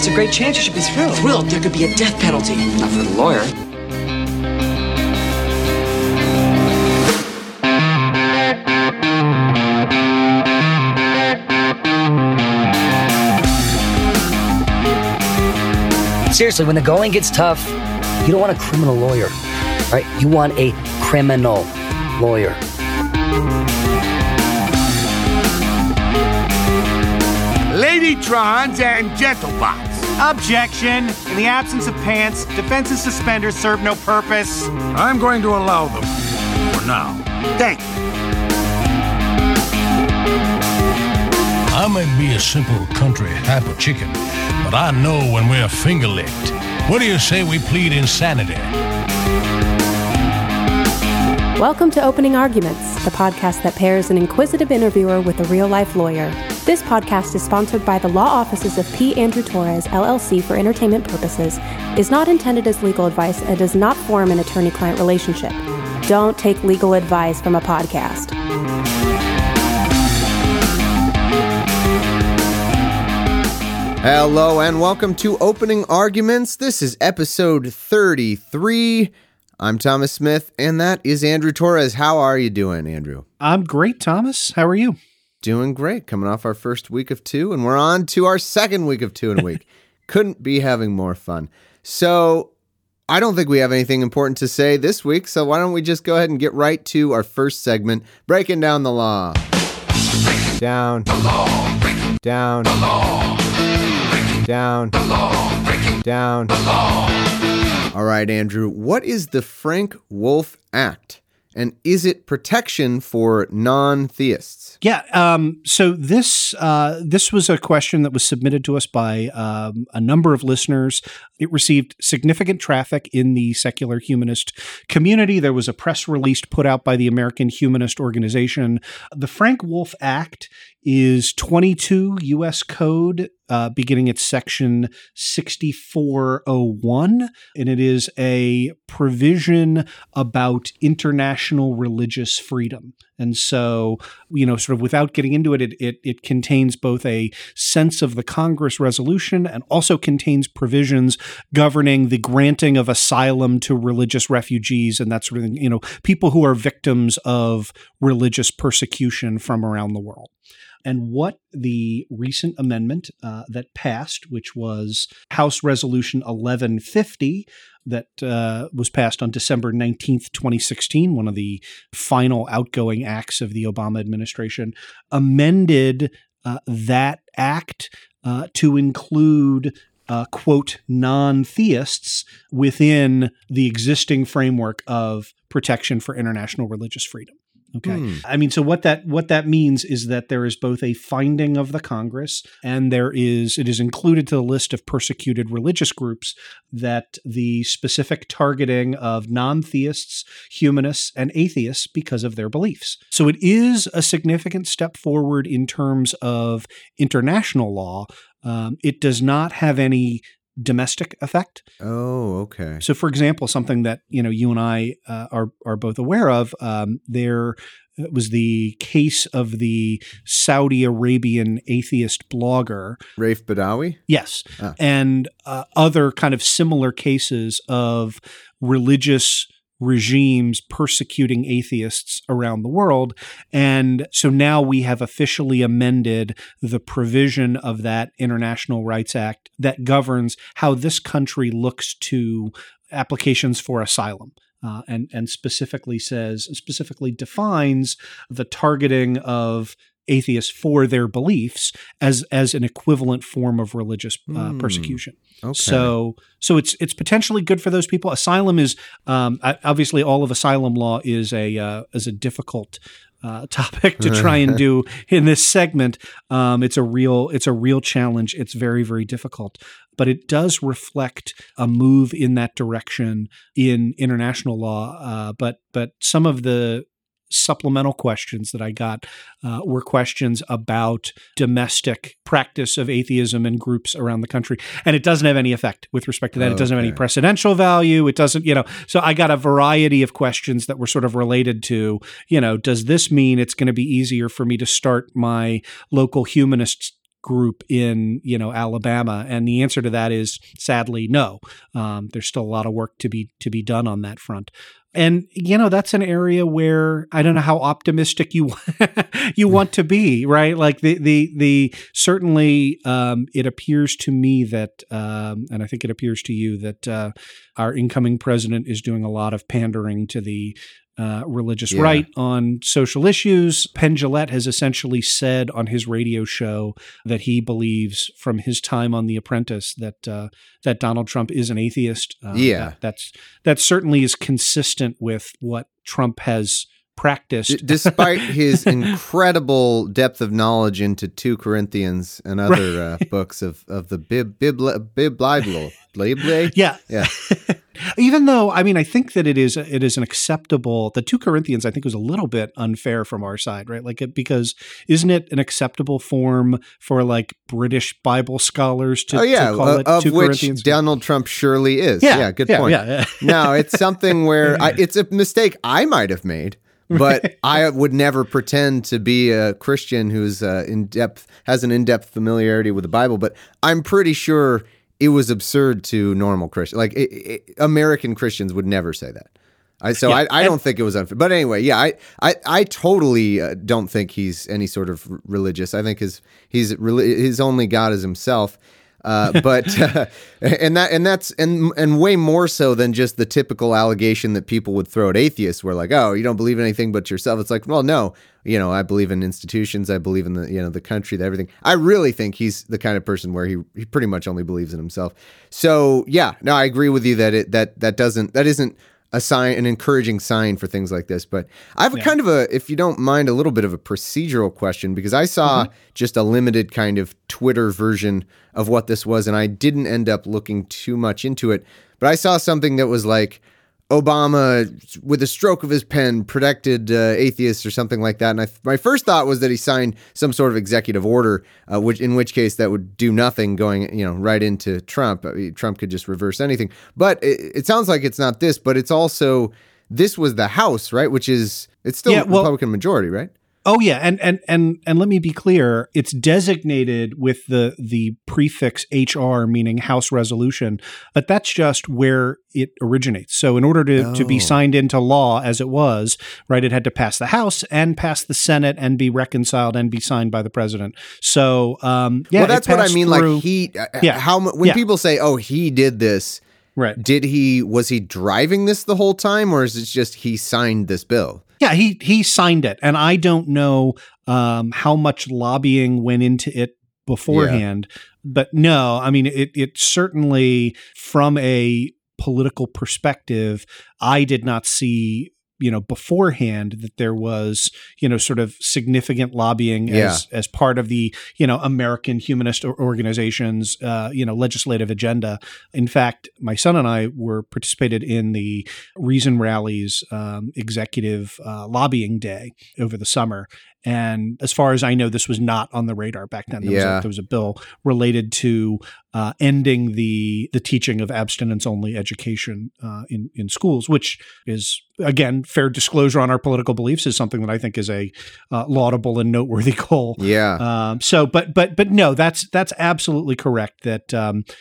a great chance. You should be thrilled. Thrilled? There could be a death penalty. Not for the lawyer. Seriously, when the going gets tough, you don't want a criminal lawyer, right? You want a criminal lawyer. Ladytrons and gentlebots. Objection. In the absence of pants, defense and suspenders serve no purpose. I'm going to allow them for now. Thank you. I may be a simple country hyper chicken, but I know when we're finger-licked. What do you say we plead insanity? Welcome to Opening Arguments, the podcast that pairs an inquisitive interviewer with a real-life lawyer. This podcast is sponsored by the law offices of P. Andrew Torres, LLC for entertainment purposes, is not intended as legal advice, and does not form an attorney-client relationship. Don't take legal advice from a podcast. Hello and welcome to Opening Arguments. This is episode 33. I'm Thomas Smith, and that is Andrew Torres. How are you doing, Andrew? I'm great, Thomas. How are you? Doing great. Coming off our first week of two, and we're on to our second week of two in a week. Couldn't be having more fun. So I don't think we have anything important to say this week, so why don't we just go ahead and get right to our first segment, Breaking Down the Law. Down. The law. Down. The law. Down. The law. Breaking down the law. All right, Andrew, what is the Frank-Wolf Act, and is it protection for non-theists? Yeah, so this was a question that was submitted to us by a number of listeners. It received significant traffic in the secular humanist community. There was a press release put out by the American Humanist Organization. The Frank-Wolf Act is 22 U.S. Code, beginning at section 6401, and it is a provision about international religious freedom. And so, sort of without getting into it, it contains both a sense of the Congress resolution and also contains provisions governing the granting of asylum to religious refugees and that sort of thing, people who are victims of religious persecution from around the world. And what the recent amendment that passed, which was House Resolution 1150, that was passed on December 19th, 2016, one of the final outgoing acts of the Obama administration, amended that act to include quote, non-theists within the existing framework of protection for international religious freedom. Okay. I mean, so what that means is that there is both a finding of the Congress and it is included to the list of persecuted religious groups that the specific targeting of non-theists, humanists, and atheists because of their beliefs. So it is a significant step forward in terms of international law. It does not have any domestic effect. Oh, okay. So, for example, something that you and I are both aware of, there was the case of the Saudi Arabian atheist blogger Raif Badawi. Yes, and other kind of similar cases of religious regimes persecuting atheists around the world. And so now we have officially amended the provision of that International Rights Act that governs how this country looks to applications for asylum. And specifically defines the targeting of atheists for their beliefs as an equivalent form of religious persecution. Okay. So it's potentially good for those people. Asylum is obviously all of asylum law is a difficult topic to try and do in this segment. It's a real challenge. It's very, very difficult. But it does reflect a move in that direction in international law. But some of the supplemental questions that I got were questions about domestic practice of atheism in groups around the country. And it doesn't have any effect with respect to that. It doesn't have any precedential value. It doesn't, so I got a variety of questions that were sort of related to, does this mean it's going to be easier for me to start my local humanist group in, Alabama? And the answer to that is sadly no. There's still a lot of work to be done on that front. And, that's an area where I don't know how optimistic you want to be, right? Like the certainly it appears to me that, and I think it appears to you that our incoming president is doing a lot of pandering to the religious right on social issues. Penn Jillette has essentially said on his radio show that he believes from his time on The Apprentice that Donald Trump is an atheist. That certainly is consistent with what Trump has practiced. Despite his incredible depth of knowledge into 2 Corinthians and other books of the Bible. Yeah. Even though, I think that it is an acceptable, the 2 Corinthians, I think was a little bit unfair from our side, right? because isn't it an acceptable form for like British Bible scholars to call it 2 Corinthians? Which Donald Trump surely is. Yeah, good point. Yeah. No, it's something where it's a mistake I might have made. But I would never pretend to be a Christian who's has an in-depth familiarity with the Bible. But I'm pretty sure it was absurd to normal Christians. Like American Christians would never say that. I don't think it was unfair. But anyway, I totally don't think he's any sort of religious. I think his only God is himself. But and way more so than just the typical allegation that people would throw at atheists, where like, oh, you don't believe in anything but yourself. It's like, well, no, I believe in institutions, I believe in the country, everything. I really think he's the kind of person where he pretty much only believes in himself. So I agree with you that that isn't an encouraging sign for things like this. But I have a kind of if you don't mind, a little bit of a procedural question, because I saw just a limited kind of Twitter version of what this was, and I didn't end up looking too much into it. But I saw something that was like, Obama, with a stroke of his pen, protected atheists or something like that. And my first thought was that he signed some sort of executive order, in which case that would do nothing going, right into Trump. Trump could just reverse anything. But it sounds like it's not this, but it's also, this was the House, right? It's still Republican majority, right? Oh yeah, and let me be clear. It's designated with the prefix HR, meaning House Resolution, but that's just where it originates. So in order to be signed into law as it was, right, it had to pass the House and pass the Senate and be reconciled and be signed by the president. So well, that's what I mean. Through, when people say, "Oh, he did this," right? Was he driving this the whole time, or is it just he signed this bill? Yeah, he signed it, and I don't know how much lobbying went into it beforehand. But no, it certainly, from a political perspective, I did not see beforehand that there was sort of significant lobbying as part of the American humanist organization's legislative agenda. In fact, my son and I participated in the Reason Rally's executive lobbying day over the summer. And as far as I know, this was not on the radar back then. There was a bill related to ending the teaching of abstinence-only education in schools, which is, again, fair disclosure on our political beliefs, is something that I think is a laudable and noteworthy goal. Yeah. But no, that's absolutely correct. That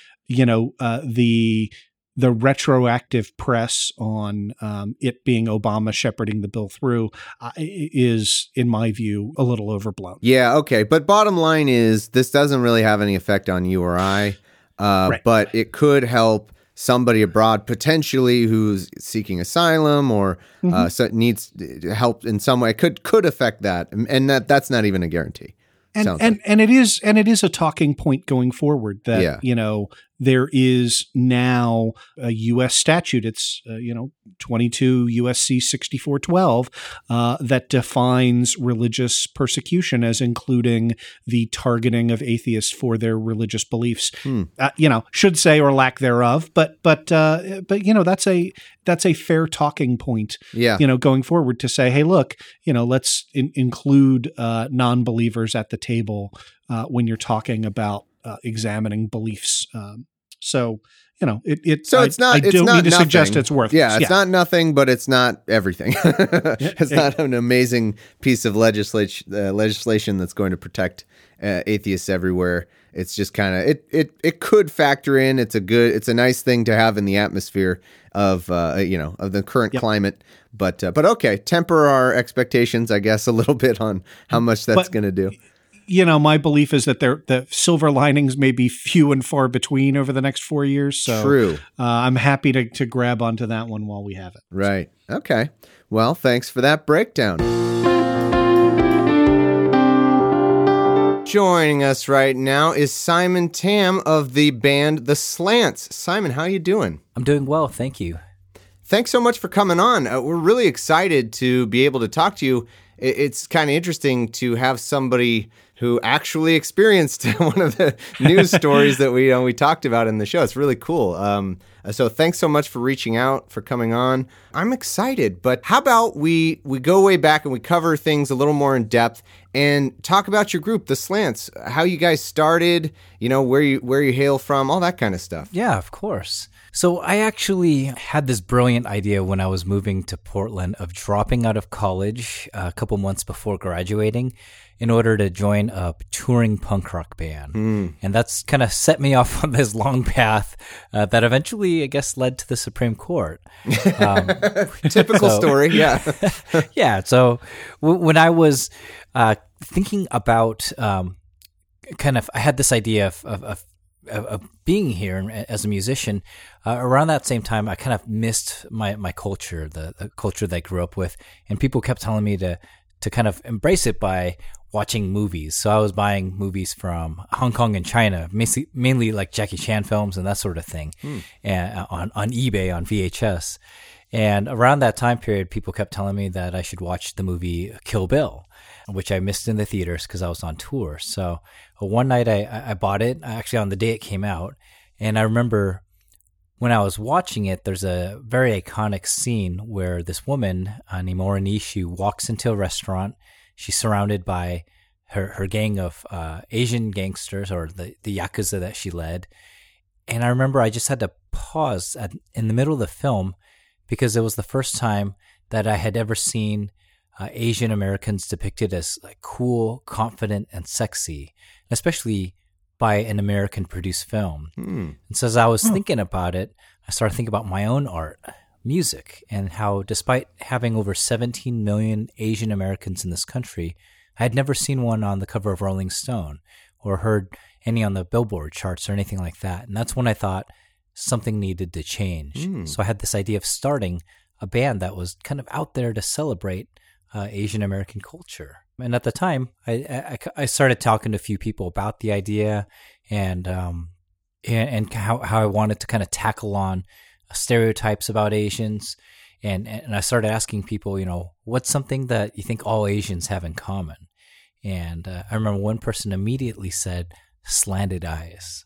the retroactive press on it being Obama shepherding the bill through is, in my view, a little overblown. Yeah, okay. But bottom line is, this doesn't really have any effect on you or I, right. But it could help somebody abroad potentially who's seeking asylum or needs help in some way. It could affect that, and that's not even a guarantee. And it is a talking point going forward that there is now a U.S. statute. It's 22 U.S.C. 6412 that defines religious persecution as including the targeting of atheists for their religious beliefs. Should say or lack thereof, but that's a fair talking point. Going forward to say, hey, look, let's include non-believers at the table when you're talking about examining beliefs. So it's not. I don't need to suggest it's worthless. Yeah, it's not nothing, but it's not everything. It's not an amazing piece of legislation that's going to protect atheists everywhere. It's just kind of it could factor in. It's a nice thing to have in the atmosphere of of the current climate. But okay, temper our expectations, I guess, a little bit on how much that's going to do. My belief is that the silver linings may be few and far between over the next 4 years. So true. I'm happy to grab onto that one while we have it. Right. Okay. Well, thanks for that breakdown. Joining us right now is Simon Tam of the band The Slants. Simon, how you doing? I'm doing well, thank you. Thanks so much for coming on. We're really excited to be able to talk to you. It's kind of interesting to have somebody who actually experienced one of the news stories that we talked about in the show. It's really cool. So thanks so much for reaching out, for coming on. I'm excited, but how about we go way back and we cover things a little more in depth and talk about your group, The Slants, how you guys started, where you hail from, all that kind of stuff. Yeah, of course. So I actually had this brilliant idea when I was moving to Portland of dropping out of college a couple months before graduating in order to join a touring punk rock band. And that's kind of set me off on this long path that eventually, I guess, led to the Supreme Court. Typical story, yeah. Yeah, so when I was thinking about I had this idea of being here as a musician. Around that same time, I kind of missed my culture, the culture that I grew up with, and people kept telling me to kind of embrace it by watching movies. So I was buying movies from Hong Kong and China, mainly like Jackie Chan films and that sort of thing, and on eBay, on VHS. And around that time period, people kept telling me that I should watch the movie Kill Bill, which I missed in the theaters because I was on tour. So one night I bought it, actually on the day it came out. And I remember when I was watching it, there's a very iconic scene where this woman named Oranishi walks into a restaurant. She's surrounded by her gang of Asian gangsters, or the Yakuza that she led. And I remember I just had to pause in the middle of the film because it was the first time that I had ever seen Asian Americans depicted as like cool, confident, and sexy, especially by an American-produced film. And so as I was thinking about it, I started thinking about my own art, music, and how despite having over 17 million Asian Americans in this country, I had never seen one on the cover of Rolling Stone or heard any on the Billboard charts or anything like that. And that's when I thought something needed to change. So I had this idea of starting a band that was kind of out there to celebrate Asian American culture. And at the time, I started talking to a few people about the idea and how I wanted to kind of tackle on stereotypes about Asians. And I started asking people, what's something that you think all Asians have in common? And I remember one person immediately said, slanted eyes.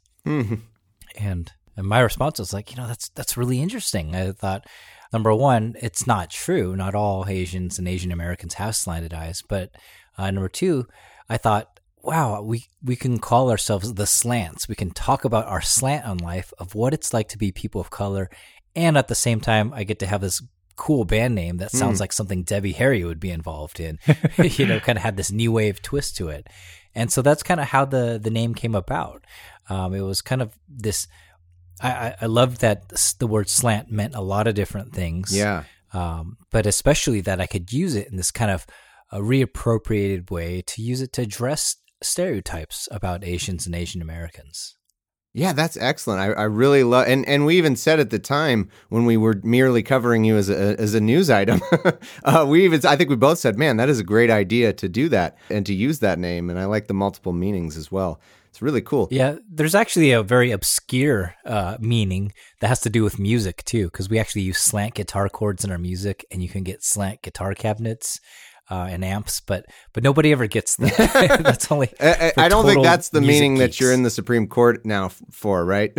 And my response was like, that's really interesting. I thought, number one, it's not true. Not all Asians and Asian Americans have slanted eyes. But number two, I thought, wow, we can call ourselves the Slants. We can talk about our slant on life of what it's like to be people of color. And at the same time, I get to have this cool band name that sounds like something Debbie Harry would be involved in, kind of had this new wave twist to it. And so that's kind of how the name came about. It was kind of this, I loved that the word slant meant a lot of different things. Yeah. But especially that I could use it in this kind of a reappropriated way to use it to address stereotypes about Asians and Asian Americans. Yeah, that's excellent. I really love, and we even said at the time when we were merely covering you as a news item, I think we both said, man, that is a great idea to do that and to use that name. And I like the multiple meanings as well. It's really cool. Yeah, there's actually a very obscure meaning that has to do with music too, because we actually use slant guitar chords in our music, and you can get slant guitar cabinets and amps, but nobody ever gets that. That's only. I don't think that's the meaning geeks. that you're in the Supreme Court now for, right?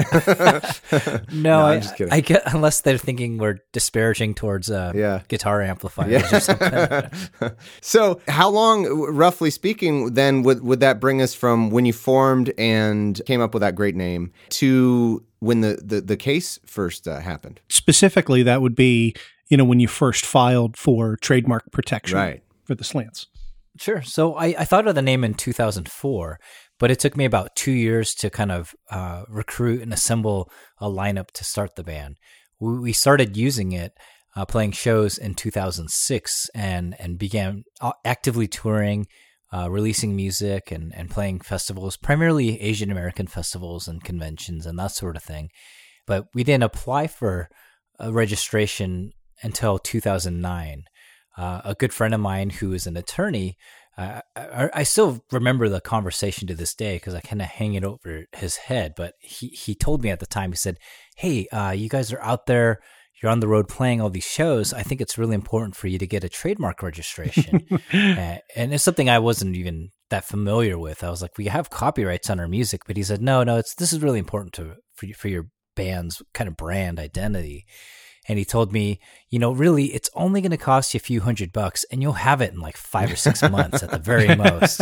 No, I'm just kidding. I get, unless they're thinking we're disparaging towards guitar amplifiers or something. So, how long, roughly speaking, then would that bring us from when you formed and came up with that great name to when the case first happened? Specifically, that would be when you first filed for trademark protection. Right. For the Slants. Sure. So I thought of the name in 2004, but it took me about 2 years to kind of recruit and assemble a lineup to start the band. We started using it, playing shows in 2006 and began actively touring, releasing music and playing festivals, primarily Asian American festivals and conventions and that sort of thing. But we didn't apply for a registration until 2009. A good friend of mine who is an attorney, I still remember the conversation to this day because I kind of hang it over his head. But he told me at the time, he said, "Hey, you guys are out there, you're on the road playing all these shows. I think it's really important for you to get a trademark registration." And it's something I wasn't even that familiar with. I was like, "We have copyrights on our music," but he said, "No, this is really important for your band's kind of brand identity." And he told me, really, it's only going to cost you a few $100 and you'll have it in like 5 or 6 months at the very most.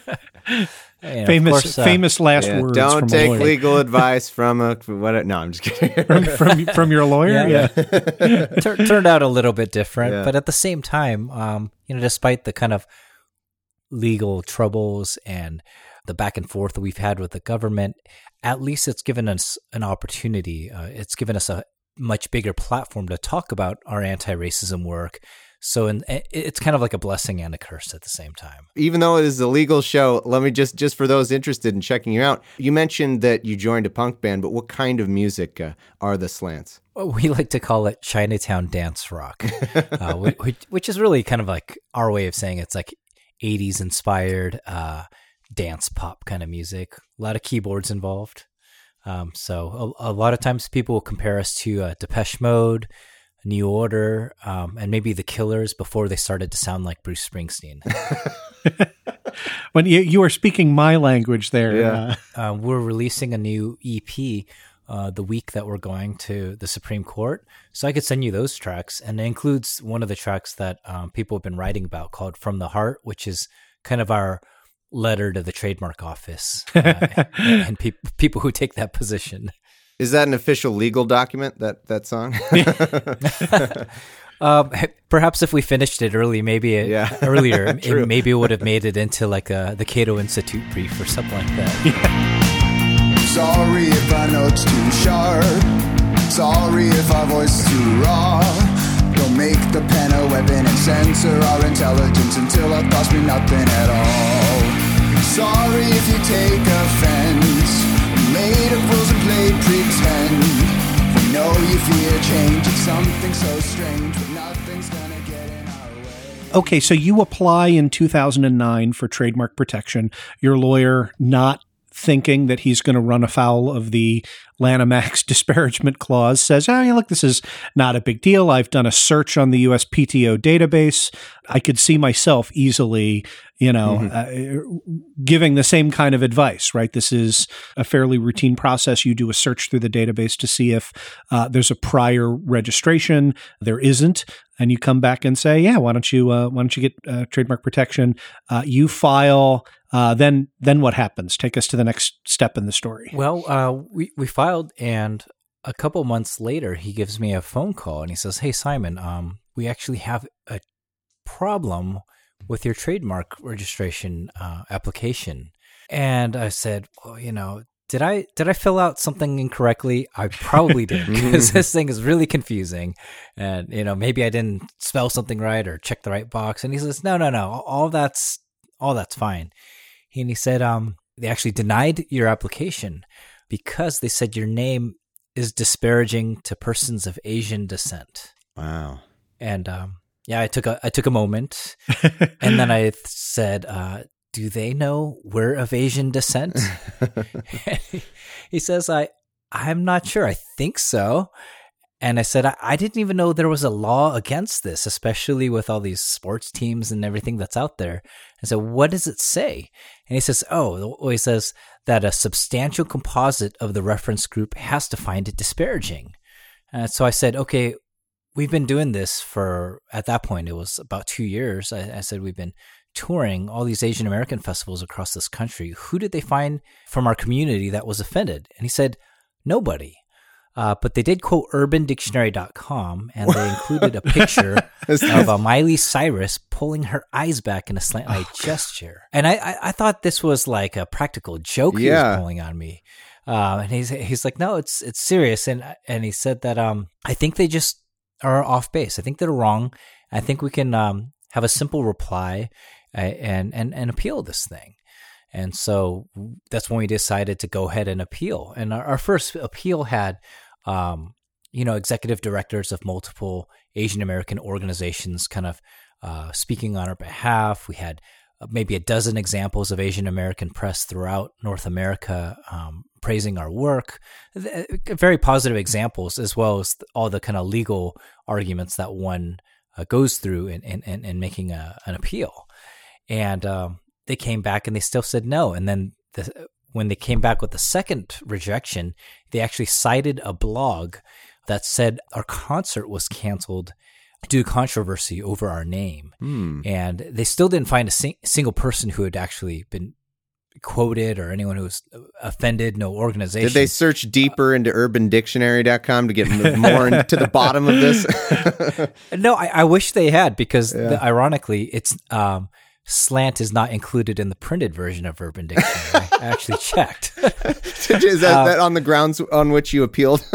Famous last words. Don't from take a lawyer. legal advice from no, I'm just kidding. from your lawyer. Yeah. Turned out a little bit different, but at the same time, despite the kind of legal troubles and the back and forth that we've had with the government, at least it's given us an opportunity. It's given us a much bigger platform to talk about our anti-racism work. So it's kind of like a blessing and a curse at the same time. Even though it is a legal show, let me just for those interested in checking you out, you mentioned that you joined a punk band, but what kind of music are the Slants? We like to call it Chinatown dance rock, which is really kind of like our way of saying it's like 80s inspired dance pop kind of music. A lot of keyboards involved. So a lot of times people will compare us to Depeche Mode, New Order, and maybe The Killers before they started to sound like Bruce Springsteen. When you are speaking my language there. Yeah. We're releasing a new EP the week that we're going to the Supreme Court. So I could send you those tracks. And it includes one of the tracks that people have been writing about called From the Heart, which is kind of our letter to the trademark office and people who take that position. Is that an official legal document, that song? Perhaps if we finished it early, earlier, maybe it would have made it into like the Cato Institute brief or something like that. Sorry if I know it's too sharp. Sorry if our voice is too raw. Don't make the pen a weapon and censor our intelligence until our thoughts mean nothing at all. Sorry if you take offense. We made up rules and played pretend. We know you fear change. It's something so strange, but nothing's gonna get in our way. Okay, so you apply in 2009 for trademark protection. Your lawyer not thinking that he's going to run afoul of the Lanham Act's disparagement clause says, look, this is not a big deal. I've done a search on the USPTO database. I could see myself easily, giving the same kind of advice, right? This is a fairly routine process. You do a search through the database to see if there's a prior registration. There isn't. And you come back and say, why don't you get trademark protection? You file. Then what happens? Take us to the next step in the story. Well, we filed, and a couple months later, he gives me a phone call, and he says, "Hey, Simon, we actually have a problem with your trademark registration application." And I said, "Well, did I fill out something incorrectly? I probably did, because this thing is really confusing, and maybe I didn't spell something right or check the right box." And he says, "No, all that's fine." And he said, they actually denied your application because they said your name is disparaging to persons of Asian descent. Wow. And I took a moment, and then I said, "Do they know we're of Asian descent?" He says, "I'm not sure. I think so." And I said, I didn't even know there was a law against this, especially with all these sports teams and everything that's out there. I said, "What does it say?" And he says, he says that a substantial composite of the reference group has to find it disparaging. And so I said, "Okay, we've been doing this for," at that point, it was about 2 years. I said, "We've been touring all these Asian American festivals across this country. Who did they find from our community that was offended?" And he said, "Nobody." But they did quote UrbanDictionary.com, and they included a picture of Miley Cyrus pulling her eyes back in a slant-eyed gesture. And I thought this was like a practical joke he was pulling on me. And he's like, no, it's serious. And he said that I think they just are off base. I think they're wrong. I think we can have a simple reply and appeal this thing. And so that's when we decided to go ahead and appeal. And our first appeal had, executive directors of multiple Asian American organizations kind of speaking on our behalf. We had maybe a dozen examples of Asian American press throughout North America praising our work. Very positive examples, as well as all the kind of legal arguments that one goes through in making an appeal. And they came back and they still said no. And then when they came back with the second rejection, they actually cited a blog that said our concert was canceled due to controversy over our name. And they still didn't find a single person who had actually been quoted or anyone who was offended, no organization. Did they search deeper into UrbanDictionary.com to get more into the bottom of this? No, I wish they had, because ironically, it's slant is not included in the printed version of Urban Dictionary. I actually checked. Is that on the grounds on which you appealed?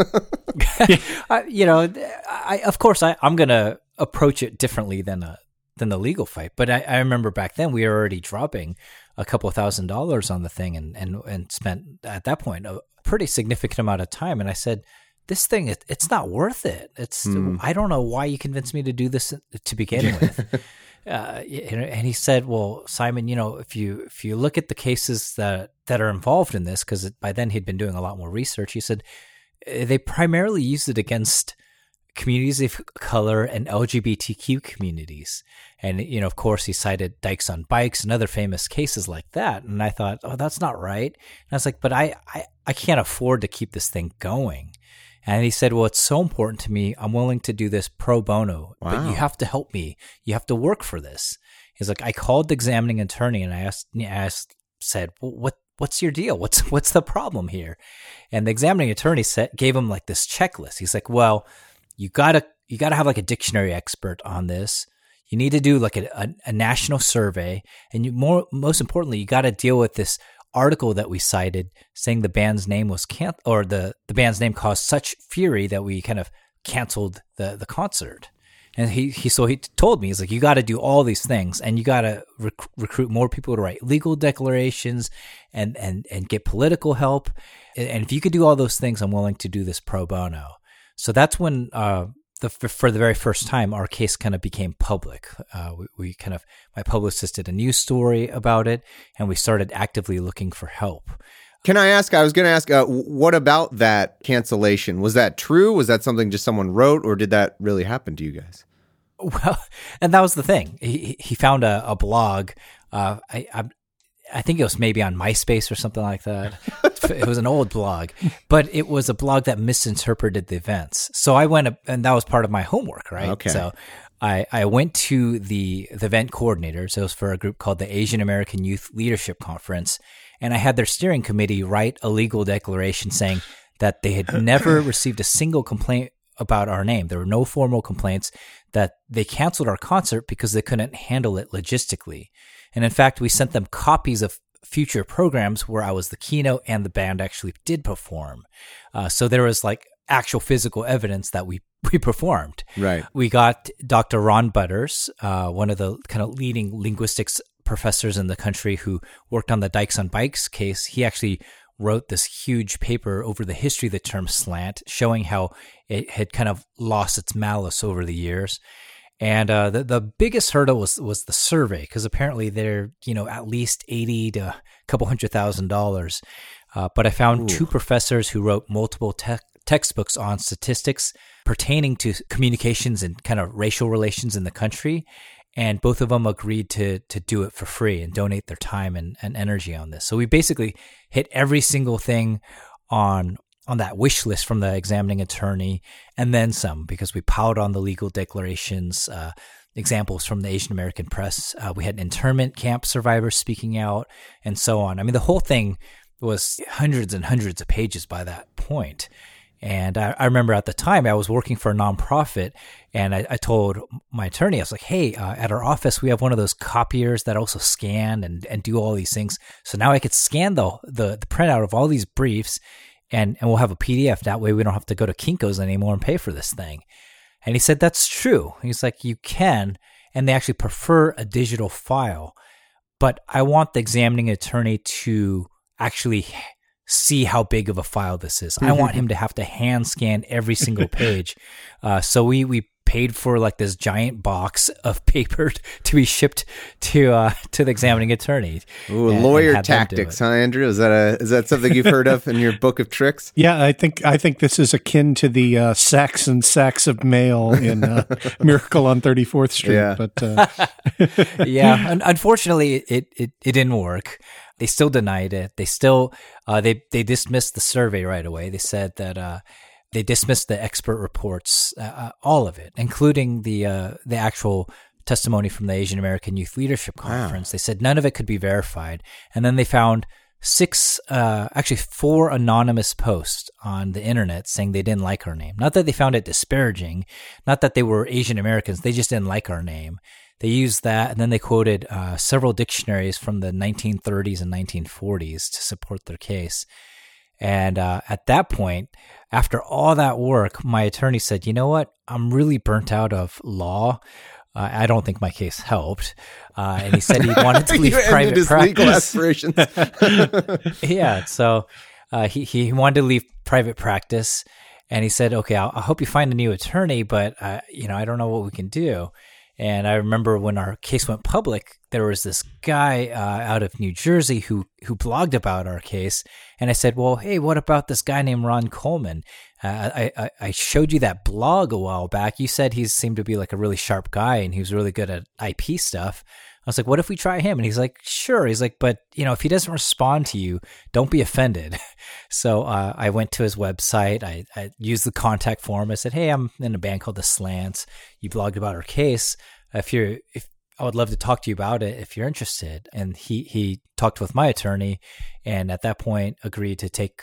Of course, I'm going to approach it differently than the legal fight. But I remember back then we were already dropping a couple of $1,000s on the thing and spent at that point a pretty significant amount of time. And I said, this thing, it's not worth it. I don't know why you convinced me to do this to begin with. And he said, well, Simon, if you look at the cases that are involved in this, because by then he'd been doing a lot more research, he said they primarily used it against communities of color and LGBTQ communities. And, of course, he cited Dykes on Bikes and other famous cases like that. And I thought, oh, that's not right. And I was like, but I can't afford to keep this thing going. And he said, well, it's so important to me. I'm willing to do this pro bono, but you have to help me. You have to work for this. He's like, I called the examining attorney and I said, well, what's your deal? What's the problem here? And the examining attorney gave him like this checklist. He's like, well, you gotta have like a dictionary expert on this. You need to do like a national survey. And most importantly, you got to deal with this article that we cited saying the band's name was the band's name caused such fury that we kind of canceled the concert. And he told me, he's like, you got to do all these things, and you got to recruit more people to write legal declarations and get political help. And if you could do all those things, I'm willing to do this pro bono. So that's when for the very first time, our case kind of became public. My publicist did a news story about it, and we started actively looking for help. Can I ask, I was going to ask, what about that cancellation? Was that true? Was that something just someone wrote, or did that really happen to you guys? Well, and that was the thing. He found a blog. I think it was maybe on MySpace or something like that. It was an old blog, but it was a blog that misinterpreted the events. So I went, and that was part of my homework, right? Okay. So I went to the event coordinators. It was for a group called the Asian American Youth Leadership Conference. And I had their steering committee write a legal declaration saying that they had never received a single complaint about our name. There were no formal complaints, that they canceled our concert because they couldn't handle it logistically. And in fact, we sent them copies of future programs where I was the keynote and the band actually did perform. So there was like actual physical evidence that we performed. Right. We got Dr. Ron Butters, one of the kind of leading linguistics professors in the country who worked on the Dykes on Bikes case. He actually wrote this huge paper over the history of the term slant, showing how it had kind of lost its malice over the years. And the biggest hurdle was the survey, because apparently they're at least $80,000 to a couple $100,000. But I found two professors who wrote multiple textbooks on statistics pertaining to communications and kind of racial relations in the country. And both of them agreed to do it for free and donate their time and energy on this. So we basically hit every single thing on that wish list from the examining attorney, and then some, because we piled on the legal declarations, examples from the Asian American press. We had internment camp survivors speaking out, and so on. I mean, the whole thing was hundreds and hundreds of pages by that point. And I remember at the time I was working for a nonprofit, and I told my attorney, I was like, hey, at our office, we have one of those copiers that also scan and do all these things. So now I could scan the printout of all these briefs, and we'll have a PDF. That way we don't have to go to Kinko's anymore and pay for this thing. And he said, that's true. He's like, you can, and they actually prefer a digital file. But I want the examining attorney to actually see how big of a file this is. I want him to have to hand scan every single page. So we paid for like this giant box of paper to be shipped to the examining attorney. Ooh, lawyer tactics, huh, Andrew? Is that something you've heard of in your book of tricks? Yeah, I think this is akin to the sacks and sacks of mail in Miracle on 34th Street. Yeah. But yeah, unfortunately, it didn't work. They still denied it. They still they dismissed the survey right away. They said that they dismissed the expert reports, all of it, including the actual testimony from the Asian American Youth Leadership Conference. Wow. They said none of it could be verified. And then they found 4 anonymous posts on the internet saying they didn't like our name. Not that they found it disparaging, not that they were Asian Americans. They just didn't like our name. They used that, and then they quoted several dictionaries from the 1930s and 1940s to support their case. And at that point, after all that work, my attorney said, you know what? I'm really burnt out of law. I don't think my case helped. And he said he wanted to leave private practice. Legal aspirations. Yeah, so he wanted to leave private practice. And he said, okay, I hope you find a new attorney, but I don't know what we can do. And I remember when our case went public, there was this guy out of New Jersey who blogged about our case. And I said, well, hey, what about this guy named Ron Coleman? I showed you that blog a while back. You said he seemed to be like a really sharp guy and he was really good at IP stuff. I was like, what if we try him? And he's like, sure. He's like, but if he doesn't respond to you, don't be offended. So I went to his website. I used the contact form. I said, hey, I'm in a band called The Slants. You blogged about our case. If I would love to talk to you about it if you're interested. And he talked with my attorney, and at that point agreed to take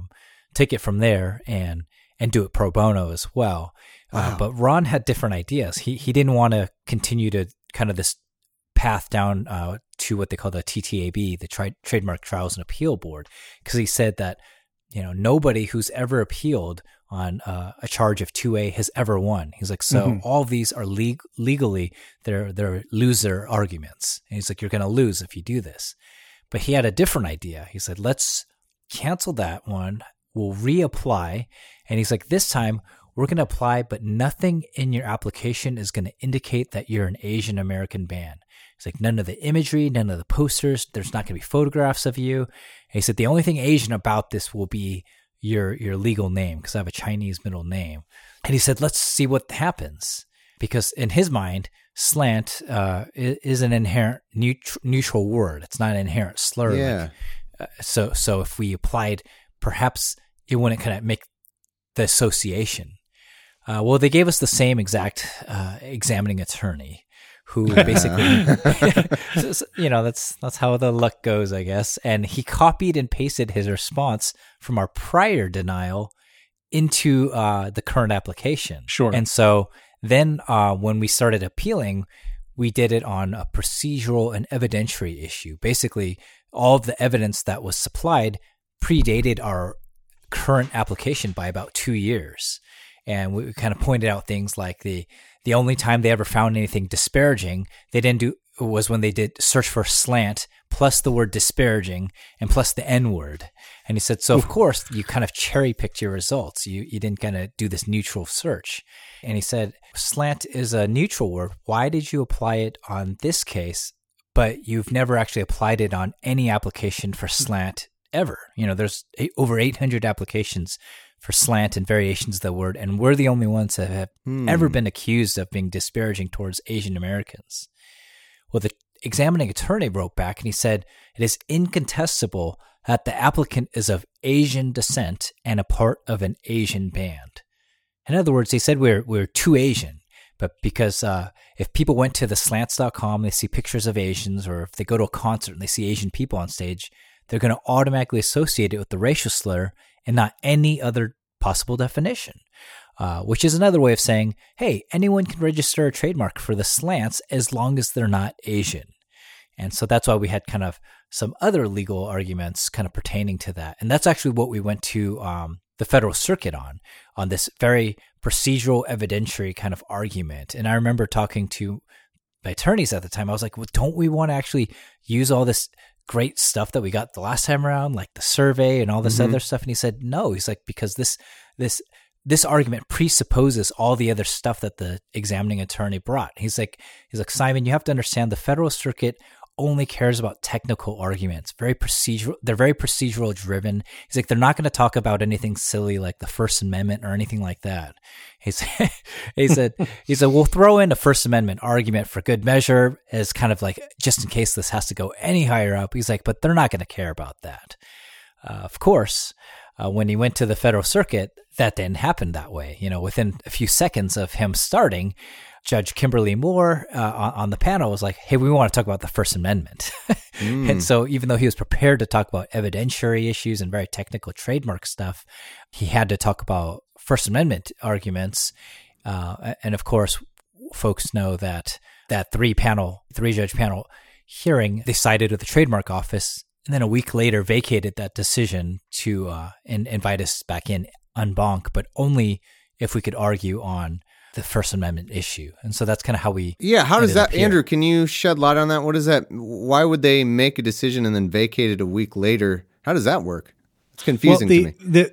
it from there and do it pro bono as well. Wow. But Ron had different ideas. He didn't want to continue to kind of this path down to what they call the TTAB, the Trademark Trials and Appeal Board, because he said that nobody who's ever appealed on a charge of 2A has ever won. He's like, so all of these are legally they're loser arguments. And he's like, you're going to lose if you do this. But he had a different idea. He said, let's cancel that one. We'll reapply. And he's like, this time we're going to apply, but nothing in your application is going to indicate that you're an Asian American band. It's like none of the imagery, none of the posters. There's not going to be photographs of you. And he said the only thing Asian about this will be your legal name, because I have a Chinese middle name. And he said, let's see what happens, because in his mind, slant is an inherent neutral word. It's not an inherent slur. Yeah. So if we applied, perhaps it wouldn't kind of make the association. Well, they gave us the same exact examining attorney, who basically, that's how the luck goes, I guess. And he copied and pasted his response from our prior denial into the current application. Sure. And so then when we started appealing, we did it on a procedural and evidentiary issue. Basically, all of the evidence that was supplied predated our current application by about 2 years. And we kind of pointed out things like the only time they ever found anything disparaging they didn't do was when they did search for slant plus the word disparaging and plus the N word. And he said, so of course you kind of cherry picked your results. You didn't kind of do this neutral search. And he said, slant is a neutral word. Why did you apply it on this case, but you've never actually applied it on any application for slant ever? There's over 800 applications for slant and variations of the word, and we're the only ones that have ever been accused of being disparaging towards Asian Americans. Well, the examining attorney wrote back and he said, it is incontestable that the applicant is of Asian descent and a part of an Asian band. In other words, he said we're too Asian, but because if people went to the slants.com, they see pictures of Asians, or if they go to a concert and they see Asian people on stage, they're going to automatically associate it with the racial slur and not any other possible definition, which is another way of saying, hey, anyone can register a trademark for the slants as long as they're not Asian. And so that's why we had kind of some other legal arguments kind of pertaining to that. And that's actually what we went to the Federal Circuit on this very procedural evidentiary kind of argument. And I remember talking to my attorneys at the time. I was like, well, don't we want to actually use all this great stuff that we got the last time around, like the survey and all this other stuff? And he said, no. He's like, because this argument presupposes all the other stuff that the examining attorney brought. He's like, Simon, you have to understand the Federal Circuit only cares about technical arguments. Very procedural. They're very procedural driven. He's like, they're not going to talk about anything silly like the First Amendment or anything like that. He said, we'll throw in a First Amendment argument for good measure as kind of like, just in case this has to go any higher up. He's like, but they're not going to care about that. Of course, when he went to the Federal Circuit, that didn't happen that way. Within a few seconds of him starting, Judge Kimberly Moore on the panel was like, hey, we want to talk about the First Amendment. And so even though he was prepared to talk about evidentiary issues and very technical trademark stuff, he had to talk about First Amendment arguments. And of course, folks know that three-judge panel hearing, they sided with the trademark office, and then a week later vacated that decision to and invite us back in en banc, but only if we could argue on the First Amendment issue. And so that's kind of how we how does that, Andrew, can you shed light on that? What is that? Why would they make a decision and then vacate it a week later? How does that work? It's confusing to me.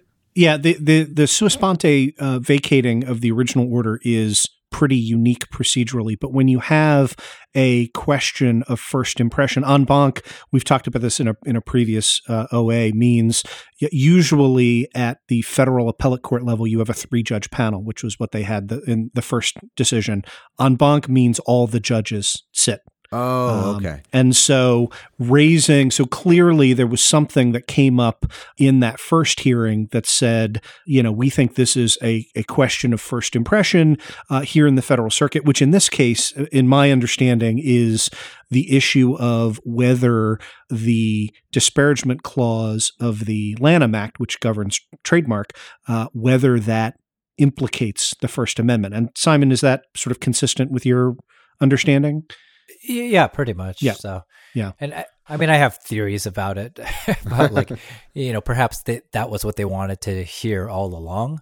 The sua sponte vacating of the original order is pretty unique procedurally, but when you have a question of first impression, en banc, we've talked about this in a previous OA, means usually at the federal appellate court level, you have a 3-judge panel, which was what they had in the first decision. En banc means all the judges sit. Oh, okay. And so clearly there was something that came up in that first hearing that said, we think this is a question of first impression here in the Federal Circuit, which in this case, in my understanding, is the issue of whether the disparagement clause of the Lanham Act, which governs trademark, whether that implicates the First Amendment. And Simon, is that sort of consistent with your understanding? Yeah, pretty much. Yeah. So, yeah. And I mean, I have theories about it, about like, perhaps that was what they wanted to hear all along.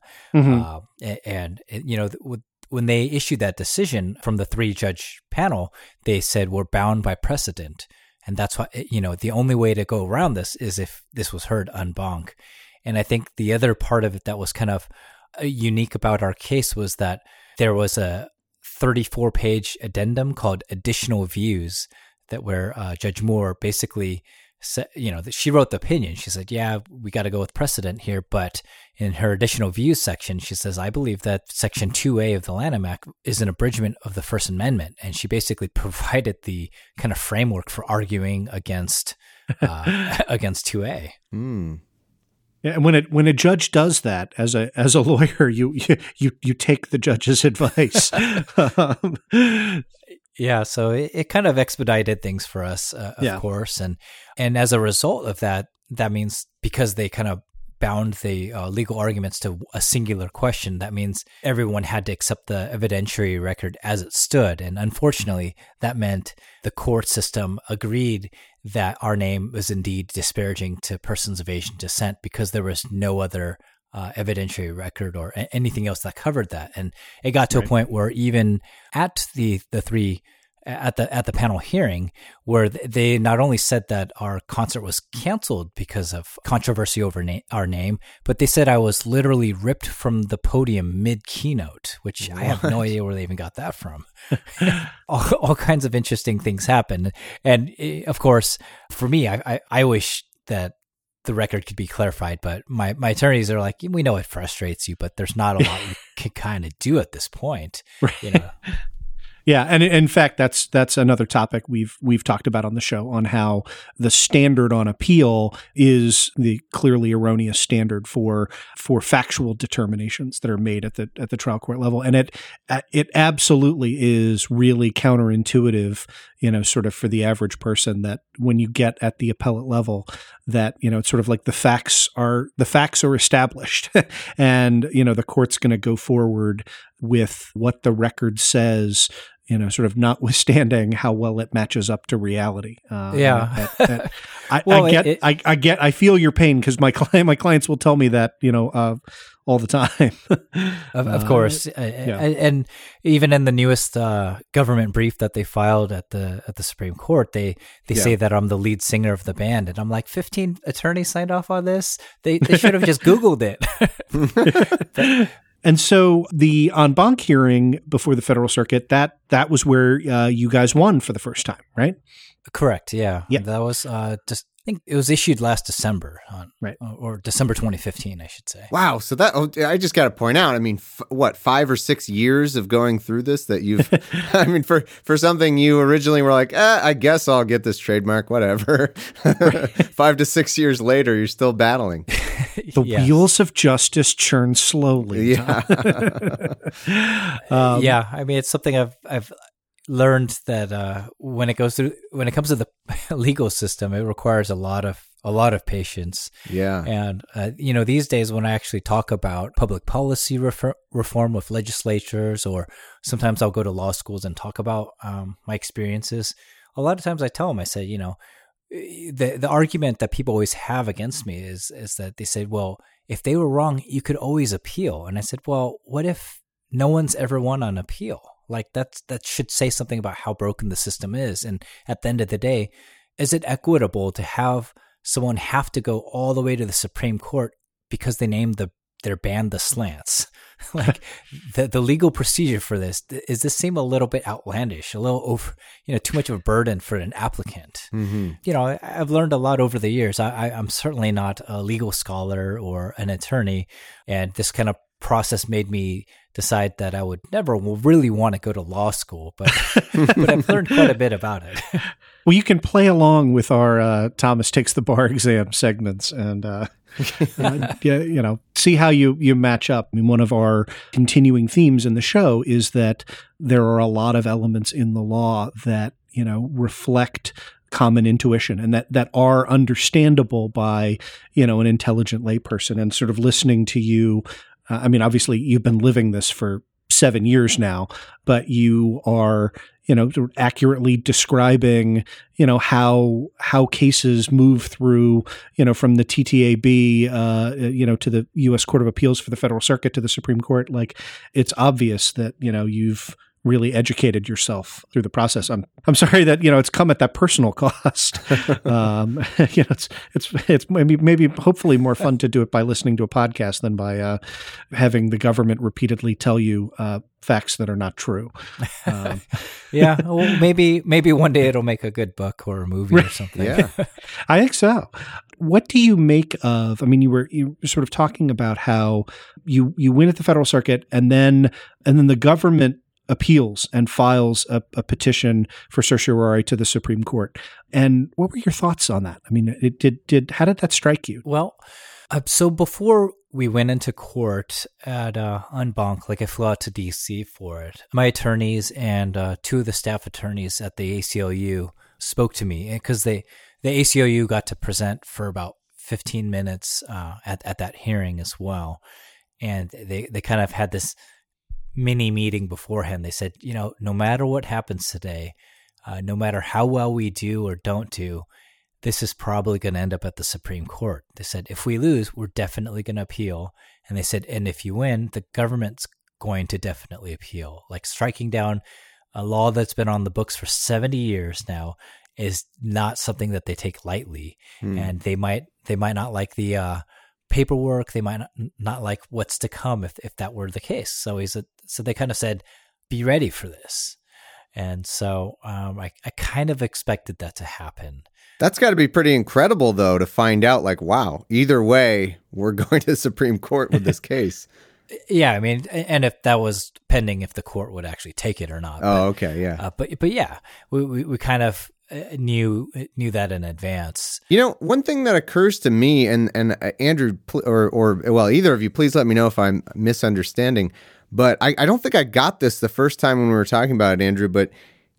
And when they issued that decision from the 3-judge panel, they said, we're bound by precedent. And that's why, the only way to go around this is if this was heard en banc. And I think the other part of it that was kind of unique about our case was that there was a 34-page addendum called Additional Views where Judge Moore basically said, she wrote the opinion. She said, yeah, we got to go with precedent here. But in her Additional Views section, she says, I believe that Section 2A of the Lanham Act is an abridgment of the First Amendment. And she basically provided the kind of framework for arguing against 2A. Yeah, and when a judge does that, as a lawyer, you take the judge's advice. Yeah, so it kind of expedited things for us, of course, and as a result of that means because they kind of bound the legal arguments to a singular question, that means everyone had to accept the evidentiary record as it stood, and unfortunately, that meant the court system agreed that our name was indeed disparaging to persons of Asian descent because there was no other evidentiary record or anything else that covered that. And it got to a point where even at the panel hearing, where they not only said that our concert was canceled because of controversy over our name, but they said I was literally ripped from the podium mid-keynote, which I have no idea where they even got that from. all kinds of interesting things happen. And of course, for me, I wish that the record could be clarified, but my attorneys are like, we know it frustrates you, but there's not a lot you can kind of do at this point. Right. Yeah, and in fact, that's another topic we've talked about on the show, on how the standard on appeal is the clearly erroneous standard for factual determinations that are made at the trial court level, and it absolutely is really counterintuitive sort of for the average person, that when you get at the appellate level, that, it's sort of like the facts are established and, the court's going to go forward with what the record says, sort of notwithstanding how well it matches up to reality. I feel your pain because my clients will tell me that, all the time. Of course. And even in the newest government brief that they filed at the Supreme Court, they say that I'm the lead singer of the band. And I'm like, 15 attorneys signed off on this? They should have just Googled it. And so the en banc hearing before the Federal Circuit, that was where you guys won for the first time, right? Correct. Yeah. That was just, I think it was issued last December, right, or December 2015, I should say. Wow. So I just got to point out, I mean, 5 or 6 years of going through this that you've, I mean, for something you originally were like, I guess I'll get this trademark, whatever. 5 to 6 years later, you're still battling. The wheels of justice churn slowly. Yeah. I mean, it's something I've learned that when it comes to the legal system, it requires a lot of patience. Yeah. And these days when I actually talk about public policy reform with legislatures, or sometimes I'll go to law schools and talk about my experiences, a lot of times I tell them, I say, the argument that people always have against me is that they say, well, if they were wrong, you could always appeal. And I said, well, what if no one's ever won on appeal? Like that should say something about how broken the system is. And at the end of the day, is it equitable to have someone have to go all the way to the Supreme Court because they named their band the Slants? Like the legal procedure for this, does this seem a little bit outlandish, a little over, too much of a burden for an applicant? Mm-hmm. I've learned a lot over the years. I'm certainly not a legal scholar or an attorney, and this kind of process made me decide that I would never really want to go to law school, but I've learned quite a bit about it. Well, you can play along with our Thomas Takes the Bar exam segments and see how you match up. I mean, one of our continuing themes in the show is that there are a lot of elements in the law that, reflect common intuition and that are understandable by, an intelligent layperson. And sort of listening to you, I mean, obviously you've been living this for 7 years now, but you are, accurately describing, how cases move through, from the TTAB, to the U.S. Court of Appeals for the Federal Circuit to the Supreme Court. Like, it's obvious that, you've really educated yourself through the process. I'm sorry that, it's come at that personal cost. It's maybe hopefully more fun to do it by listening to a podcast than by having the government repeatedly tell you facts that are not true. Yeah. Well, maybe one day it'll make a good book or a movie or something. Yeah. I think so. What do you make of, I mean, you were sort of talking about how you win at the Federal Circuit and then the government appeals and files a petition for certiorari to the Supreme Court. And what were your thoughts on that? I mean, how did that strike you? Well, so before we went into court at en banc, like I flew out to DC for it, my attorneys and 2 of the staff attorneys at the ACLU spoke to me because the ACLU got to present for about 15 minutes at that hearing as well. And they kind of had this mini meeting beforehand. They said, no matter what happens today, no matter how well we do or don't do, this is probably going to end up at the Supreme Court. They said, if we lose, we're definitely going to appeal. And they said, and if you win, the government's going to definitely appeal. Like striking down a law that's been on the books for 70 years now is not something that they take lightly. And they might not like the paperwork. They might not like what's to come if that were the case. So they kind of said, be ready for this. And so I kind of expected that to happen. That's got to be pretty incredible, though, to find out like, wow, either way, we're going to the Supreme Court with this case. Yeah, I mean, and if that was pending, if the court would actually take it or not. Oh, okay, yeah. But yeah, we kind of knew that in advance. One thing that occurs to me, and Andrew, or either of you, please let me know if I'm misunderstanding. But I don't think I got this the first time when we were talking about it, Andrew. But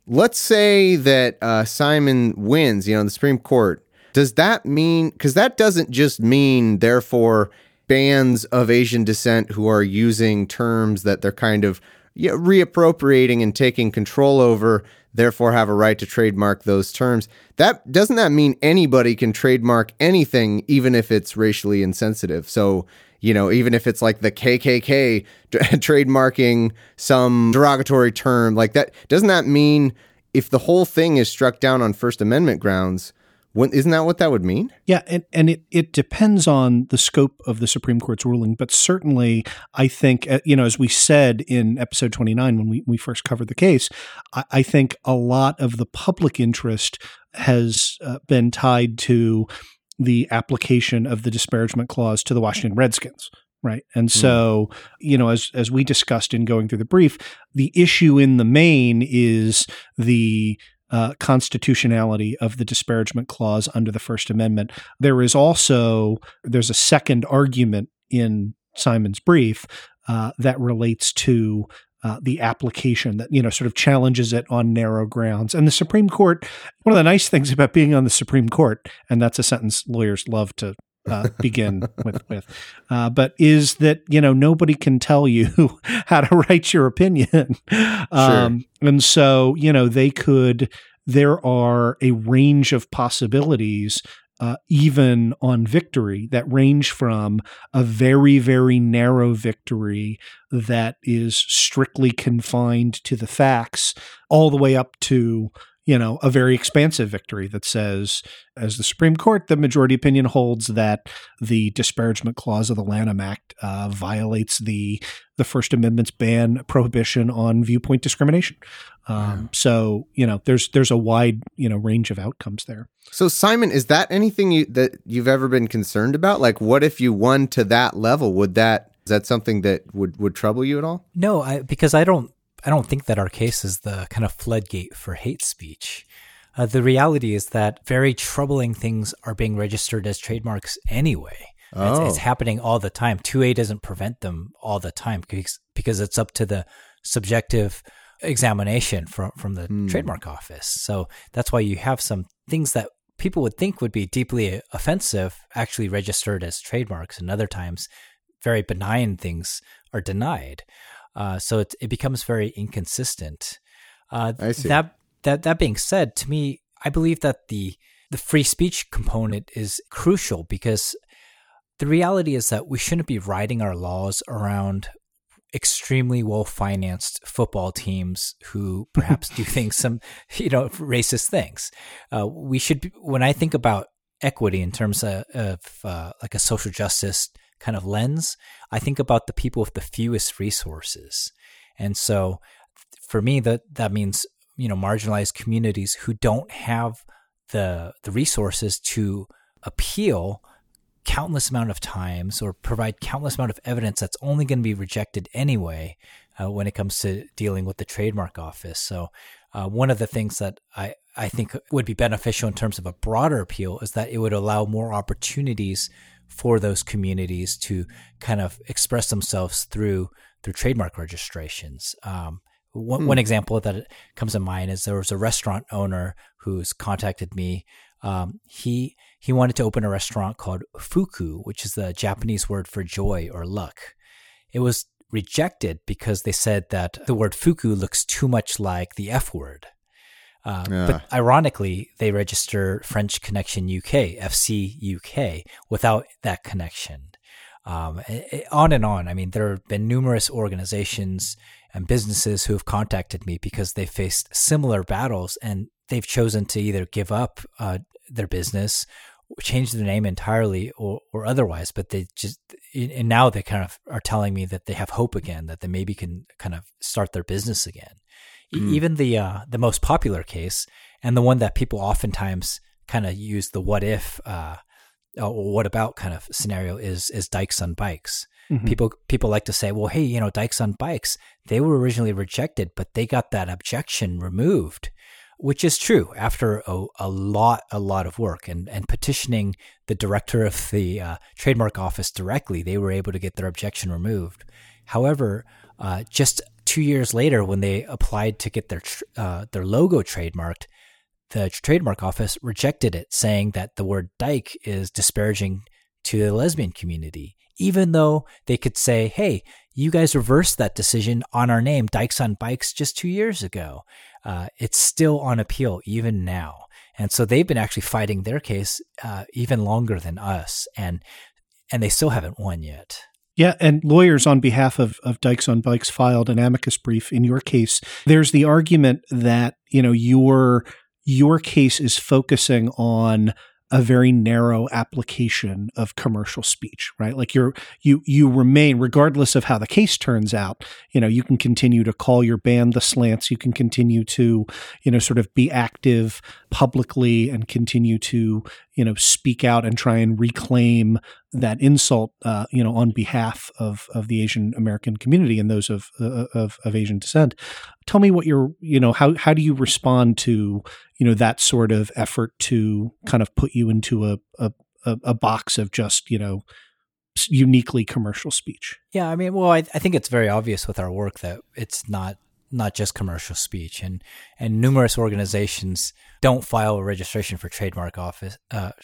let's say that Simon wins, in the Supreme Court. Does that mean, because that doesn't just mean, therefore, bands of Asian descent who are using terms that they're kind of reappropriating and taking control over, therefore have a right to trademark those terms. Doesn't that mean anybody can trademark anything, even if it's racially insensitive? So, even if it's like the KKK trademarking some derogatory term like that, doesn't that mean if the whole thing is struck down on First Amendment grounds, isn't that what that would mean? Yeah, and it depends on the scope of the Supreme Court's ruling, but certainly I think, as we said in episode 29 when we first covered the case, I think a lot of the public interest has been tied to the application of the disparagement clause to the Washington Redskins. Right. And so, as we discussed in going through the brief, the issue in the main is the constitutionality of the disparagement clause under the First Amendment. There's a second argument in Simon's brief that relates to the application that, sort of challenges it on narrow grounds. And the Supreme Court, one of the nice things about being on the Supreme Court, and that's a sentence lawyers love to begin with, but is that, nobody can tell you how to write your opinion. Sure. And so, there are a range of possibilities even on victory that range from a very, very narrow victory that is strictly confined to the facts all the way up to, a very expansive victory that says, as the Supreme Court, the majority opinion holds that the disparagement clause of the Lanham Act violates the First Amendment's prohibition on viewpoint discrimination. So, there's a wide, range of outcomes there. So, Simon, is that anything that you've ever been concerned about? Like, what if you won to that level? Is that something that would trouble you at all? No, because I don't think that our case is the kind of floodgate for hate speech. The reality is that very troubling things are being registered as trademarks anyway. Oh. It's happening all the time. 2A doesn't prevent them all the time because it's up to the subjective examination from the trademark office. So that's why you have some things that people would think would be deeply offensive actually registered as trademarks, and other times very benign things are denied. So it becomes very inconsistent. I see. That being said, to me, I believe that the free speech component is crucial, because the reality is that we shouldn't be writing our laws around extremely well-financed football teams who perhaps do some racist things. We should be, when I think about equity in terms of like a social justice kind of lens, I think about the people with the fewest resources. And so for me, that means, marginalized communities who don't have the resources to appeal countless amount of times or provide countless amount of evidence that's only going to be rejected anyway when it comes to dealing with the trademark office. So one of the things that I think would be beneficial in terms of a broader appeal is that it would allow more opportunities for those communities to kind of express themselves through trademark registrations. One example that comes to mind is there was a restaurant owner who's contacted me. He wanted to open a restaurant called Fuku, which is the Japanese word for joy or luck. It was rejected because they said that the word Fuku looks too much like the F word. But ironically, they register French Connection UK, FC UK, without that connection. On and on. I mean, there have been numerous organizations and businesses who have contacted me because they faced similar battles, and they've chosen to either give up their business, change their name entirely, or otherwise. But and now they kind of are telling me that they have hope again, that they maybe can kind of start their business again. Even the most popular case, and the one that people oftentimes kind of use the what if or what about kind of scenario is Dykes on Bikes. Mm-hmm. People like to say, well, hey, Dykes on Bikes, they were originally rejected, but they got that objection removed, which is true after a lot of work and petitioning the director of the trademark office directly. They were able to get their objection removed. However, just 2 years later, when they applied to get their logo trademarked, the trademark office rejected it, saying that the word dyke is disparaging to the lesbian community, even though they could say, hey, you guys reversed that decision on our name, Dykes on Bikes, just 2 years ago. It's still on appeal even now. And so they've been actually fighting their case even longer than us, and they still haven't won yet. Yeah, and lawyers on behalf of Dykes on Bikes filed an amicus brief in your case. There's the argument that, your case is focusing on a very narrow application of commercial speech, right? Like you remain, regardless of how the case turns out, you can continue to call your band the Slants. You can continue to, sort of be active publicly and continue to, speak out and try and reclaim that insult, on behalf of the Asian American community and those of Asian descent. Tell me what how do you respond to, that sort of effort to kind of put you into a box of just, uniquely commercial speech? Yeah, I mean, well, I think it's very obvious with our work that it's not just commercial speech, and numerous organizations don't file a registration for trademarks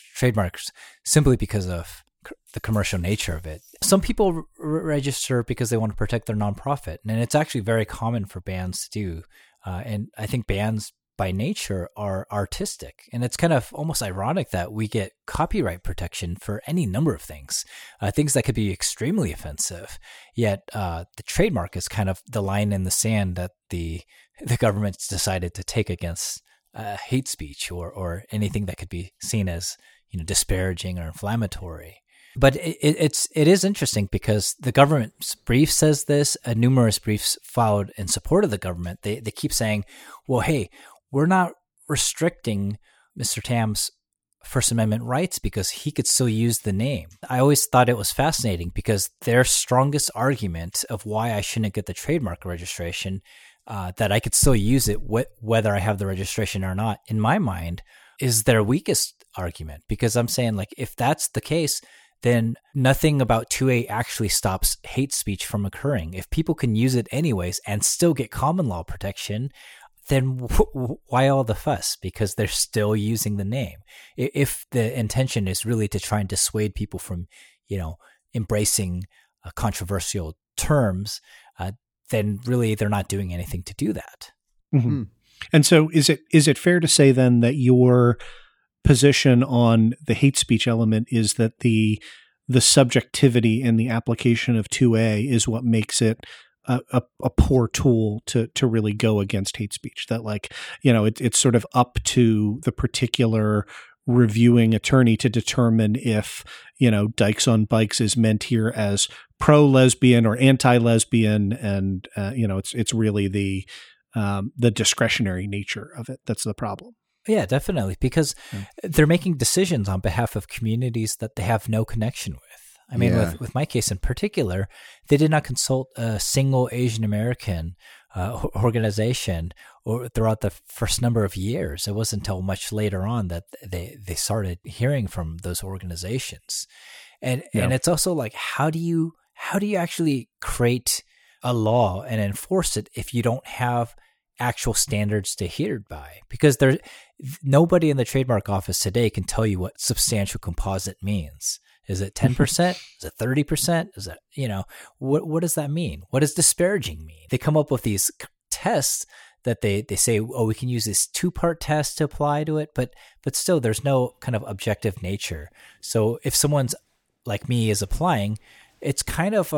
simply because of the commercial nature of it. Some people register because they want to protect their nonprofit, and it's actually very common for bands to do. And I think bands by nature are artistic, and it's kind of almost ironic that we get copyright protection for any number of things that could be extremely offensive. Yet the trademark is kind of the line in the sand that the government's decided to take against hate speech or anything that could be seen as disparaging or inflammatory. But it is interesting because the government's brief says this. Numerous briefs filed in support of the government. They keep saying, well, hey, we're not restricting Mr. Tam's First Amendment rights because he could still use the name. I always thought it was fascinating because their strongest argument of why I shouldn't get the trademark registration, that I could still use it whether I have the registration or not, in my mind, is their weakest argument. Because I'm saying, like, if that's the case, then nothing about 2A actually stops hate speech from occurring. If people can use it anyways and still get common law protection, then why all the fuss? Because they're still using the name. If the intention is really to try and dissuade people from, embracing controversial terms, then really they're not doing anything to do that. Mm-hmm. And so is it fair to say then that your position on the hate speech element is that the subjectivity in the application of 2A is what makes it a poor tool to really go against hate speech? That, like, it's sort of up to the particular reviewing attorney to determine if, Dykes on Bikes is meant here as pro-lesbian or anti-lesbian, and it's really the discretionary nature of it that's the problem. Yeah, definitely, because they're making decisions on behalf of communities that they have no connection with. I mean, with my case in particular, they did not consult a single Asian American organization or throughout the first number of years. It wasn't until much later on that they started hearing from those organizations. And it's also like, how do you actually create a law and enforce it if you don't have actual standards to adhere by? Because nobody in the trademark office today can tell you what substantial composite means. Is it 10%? Is it 30%? Is it, what does that mean? What does disparaging mean? They come up with these tests that they say, oh, we can use this 2-part test to apply to it, but still there's no kind of objective nature. So if someone's like me is applying, it's kind of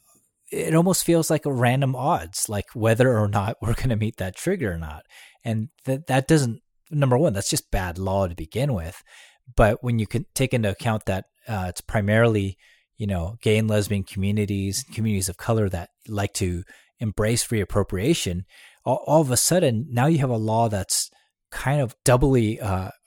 it almost feels like a random odds, like whether or not we're going to meet that trigger or not. And that doesn't, number one, that's just bad law to begin with. But when you can take into account that it's primarily, gay and lesbian communities of color that like to embrace reappropriation, all of a sudden now you have a law that's kind of doubly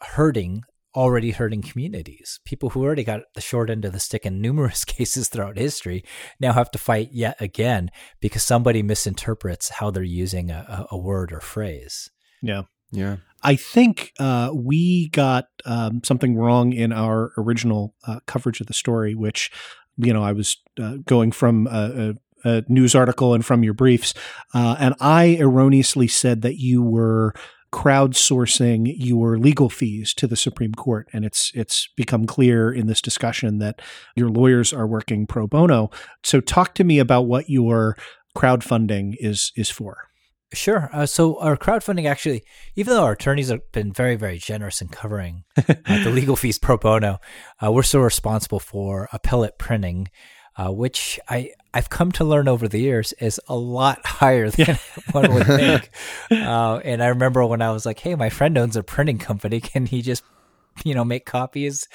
already hurting communities. People who already got the short end of the stick in numerous cases throughout history now have to fight yet again because somebody misinterprets how they're using a word or phrase. Yeah. Yeah. I think we got something wrong in our original coverage of the story, which, I was going from news article and from your briefs. And I erroneously said that you were crowdsourcing your legal fees to the Supreme Court. And it's become clear in this discussion that your lawyers are working pro bono. So talk to me about what your crowdfunding is for. Sure. So our crowdfunding actually, even though our attorneys have been very, very generous in covering the legal fees pro bono, we're still responsible for appellate printing, which I've come to learn over the years is a lot higher than one would think. And I remember when I was like, hey, my friend owns a printing company. Can he just, make copies?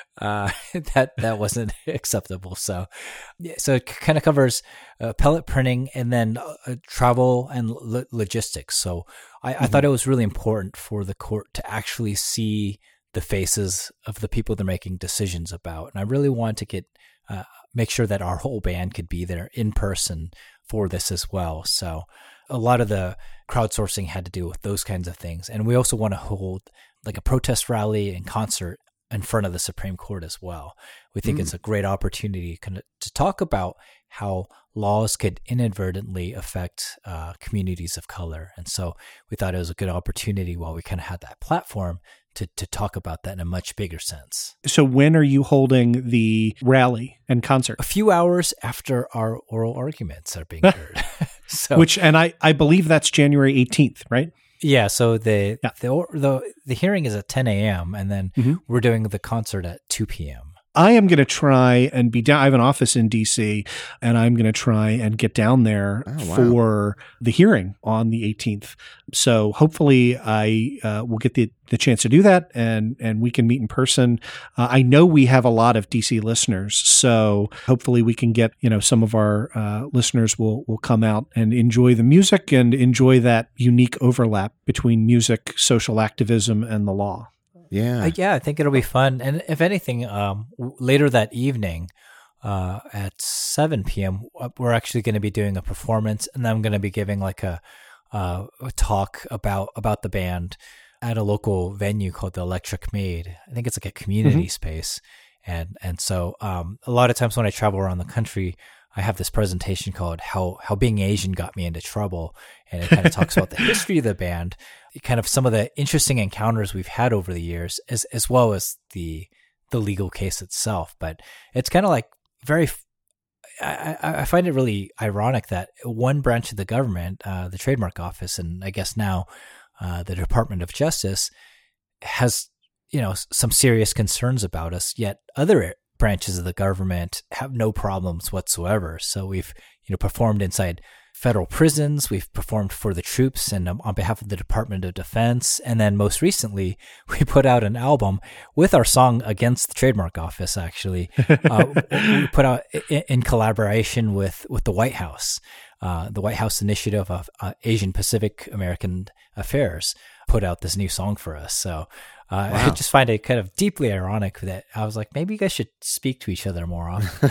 That wasn't acceptable. So it kind of covers appellate printing and then travel and logistics. So I thought it was really important for the court to actually see the faces of the people they're making decisions about. And I really wanted to make sure that our whole band could be there in person for this as well. So a lot of the crowdsourcing had to do with those kinds of things. And we also want to hold like a protest rally and concert in front of the Supreme Court as well. We think it's a great opportunity to talk about how laws could inadvertently affect communities of color. And so we thought it was a good opportunity while we kind of had that platform to talk about that in a much bigger sense. So when are you holding the rally and concert? A few hours after our oral arguments are being heard. And I believe that's January 18th, right? Yeah, so the hearing is at 10 a.m. and then we're doing the concert at 2 p.m. I am going to try and be down. I have an office in DC, and I'm going to try and get down there for the hearing on the 18th. So hopefully I will get the chance to do that, and we can meet in person. I know we have a lot of DC listeners, so hopefully we can get, some of our listeners will come out and enjoy the music and enjoy that unique overlap between music, social activism, and the law. Yeah. I think it'll be fun. And if anything, later that evening at 7 p.m., we're actually going to be doing a performance, and I'm going to be giving like a talk about the band at a local venue called the Electric Maid. I think it's like a community space. And so a lot of times when I travel around the country, I have this presentation called How Being Asian Got Me Into Trouble. And it kind of talks about the history of the band, kind of some of the interesting encounters we've had over the years, as well as the legal case itself. But it's kind of like I find it really ironic that one branch of the government, the Trademark Office, and I guess now the Department of Justice, has, some serious concerns about us, yet other branches of the government have no problems whatsoever. So we've, performed inside federal prisons. We've performed for the troops and on behalf of the Department of Defense. And then most recently, we put out an album with our song against the Trademark Office, actually. We put out in collaboration with the White House. The White House Initiative of Asian Pacific American Affairs put out this new song for us. So I just find it kind of deeply ironic that I was like, maybe you guys should speak to each other more often.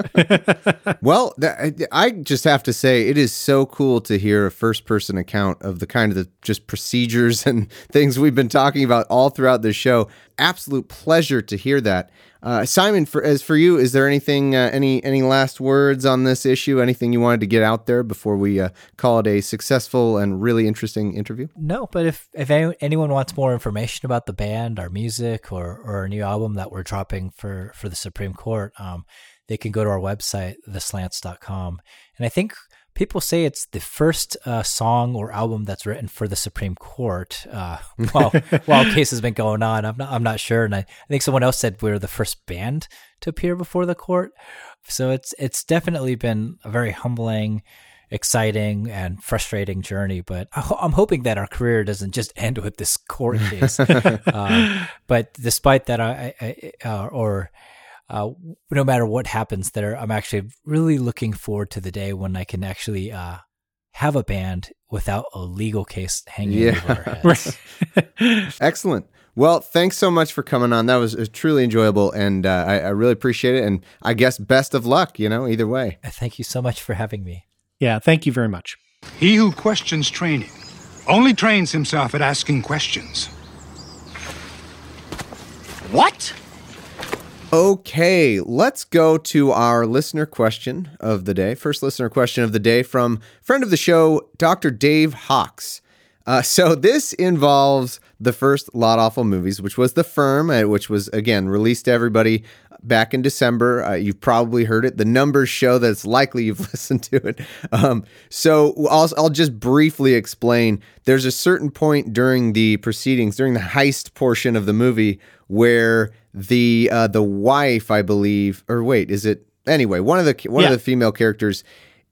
Well, I just have to say, it is so cool to hear a first-person account of the kind of the just procedures and things we've been talking about all throughout this show. Absolute pleasure to hear that. Simon, as for you, is there anything, any last words on this issue? Anything you wanted to get out there before we call it a successful and really interesting interview? No, but if anyone wants more information about the band, our music, or our new album that we're dropping for the Supreme Court, they can go to our website, theslants.com. And I think people say it's the first song or album that's written for the Supreme Court. While a case has been going on, I'm not sure. And I think someone else said we're the first band to appear before the court. So it's definitely been a very humbling, exciting, and frustrating journey. But I'm hoping that our career doesn't just end with this court case. But despite that, no matter what happens there, I'm actually really looking forward to the day when I can actually have a band without a legal case hanging over our heads. Excellent. Well, thanks so much for coming on. That was truly enjoyable, and I really appreciate it. And I guess best of luck, either way. Thank you so much for having me. Yeah, thank you very much. He who questions training only trains himself at asking questions. What? Okay, let's go to our listener question of the day. First listener question of the day from friend of the show, Dr. Dave Hawks. So this involves the first Lot Awful Movies, which was The Firm, which was, again, released to everybody back in December. You've probably heard it. The numbers show that it's likely you've listened to it. So I'll just briefly explain. There's a certain point during the proceedings, during the heist portion of the movie, where the wife, I believe, or wait, is it? Anyway, one of the female characters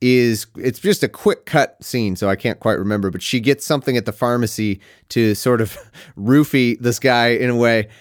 it's just a quick cut scene, so I can't quite remember, but she gets something at the pharmacy to sort of roofie this guy in a way.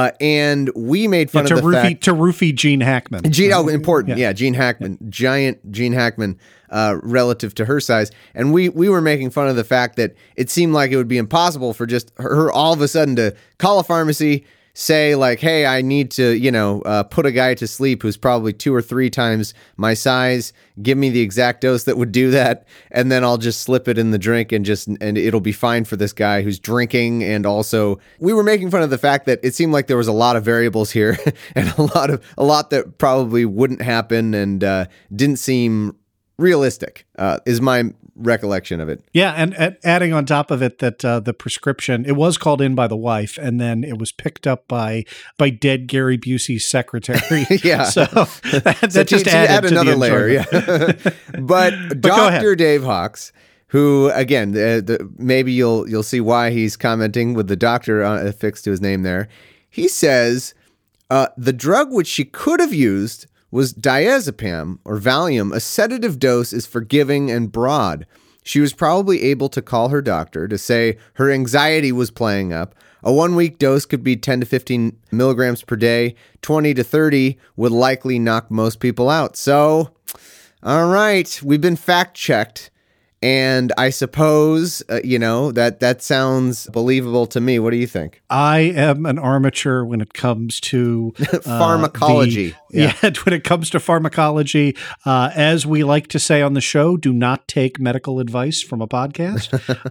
And we made fun of the fact to roofie Gene Hackman. Important. Yeah, Gene Hackman, giant Gene Hackman, relative to her size. And we were making fun of the fact that it seemed like it would be impossible for just her all of a sudden to call a pharmacy, say like, hey, I need to, put a guy to sleep who's probably 2 or 3 times my size. Give me the exact dose that would do that. And then I'll just slip it in the drink and it'll be fine for this guy who's drinking. And also we were making fun of the fact that it seemed like there was a lot of variables here and a lot that probably wouldn't happen and didn't seem realistic, is my recollection of it. Yeah, and adding on top of it that the prescription, it was called in by the wife, and then it was picked up by dead Gary Busey's secretary. Yeah. So that just added to another the layer. Yeah. But Dr. Dave Hawks, who, again, maybe you'll see why he's commenting with the doctor affixed to his name there. He says, the drug which she could have used was diazepam or Valium. A sedative dose is forgiving and broad. She was probably able to call her doctor to say her anxiety was playing up. A 1-week dose could be 10 to 15 milligrams per day. 20 to 30 would likely knock most people out. So, all right, we've been fact-checked. And I suppose, that sounds believable to me. What do you think? I am an armature when it comes to pharmacology. When it comes to pharmacology, as we like to say on the show, do not take medical advice from a podcast.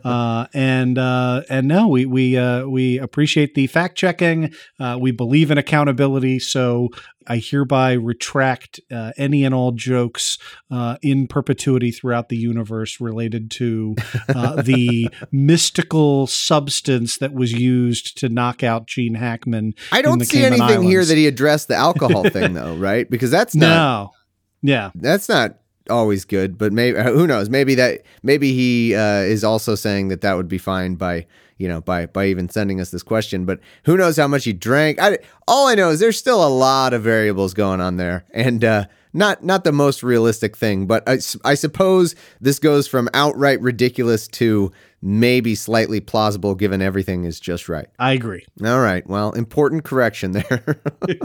And no, we appreciate the fact checking. We believe in accountability. So I hereby retract any and all jokes in perpetuity throughout the universe related to the mystical substance that was used to knock out Gene Hackman. I don't see Cayman anything Islands. here that he addressed the alcohol thing, though, right? Because that's not. No. Yeah. That's not always good, but maybe who knows? Maybe he is also saying that would be fine by even sending us this question. But who knows how much he drank? All I know is there's still a lot of variables going on there, and not the most realistic thing. But I suppose this goes from outright ridiculous to maybe slightly plausible, given everything is just right. I agree. All right. Well, important correction there.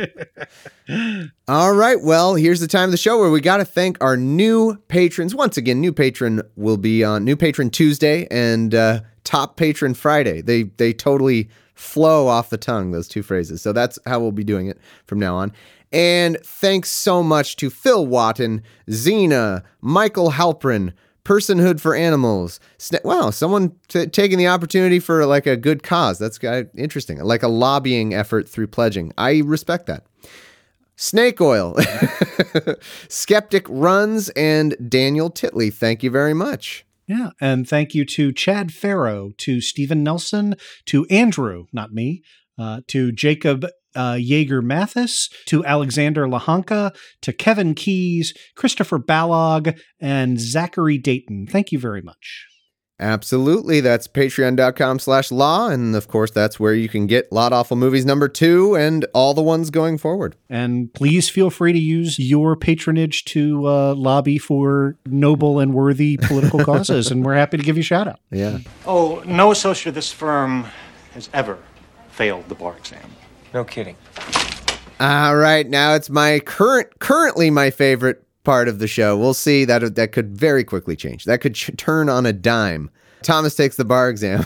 All right. Well, here's the time of the show where we got to thank our new patrons. Once again, new patron will be on New Patron Tuesday and Top Patron Friday. They totally flow off the tongue, those two phrases. So that's how we'll be doing it from now on. And thanks so much to Phil Watton, Xena, Michael Halprin, Personhood for Animals. Wow, someone taking the opportunity for like a good cause. That's interesting. Like a lobbying effort through pledging. I respect that. Snake Oil, Skeptic Runs, and Daniel Titley. Thank you very much. Yeah, and thank you to Chad Farrow, to Stephen Nelson, to Andrew, not me, to Jacob Yeager Mathis, to Alexander Lahanka, to Kevin Keys, Christopher Ballog, and Zachary Dayton. Thank you very much. Absolutely. That's patreon.com/law. And of course, that's where you can get Lot Awful Movies #2 and all the ones going forward. And please feel free to use your patronage to lobby for noble and worthy political causes. And we're happy to give you a shout out. Yeah. Oh, no associate of this firm has ever failed the bar exam. No kidding. All right. Now it's my currently my favorite part of the show. We'll see that could very quickly change. That could turn on a dime. Thomas takes the bar exam.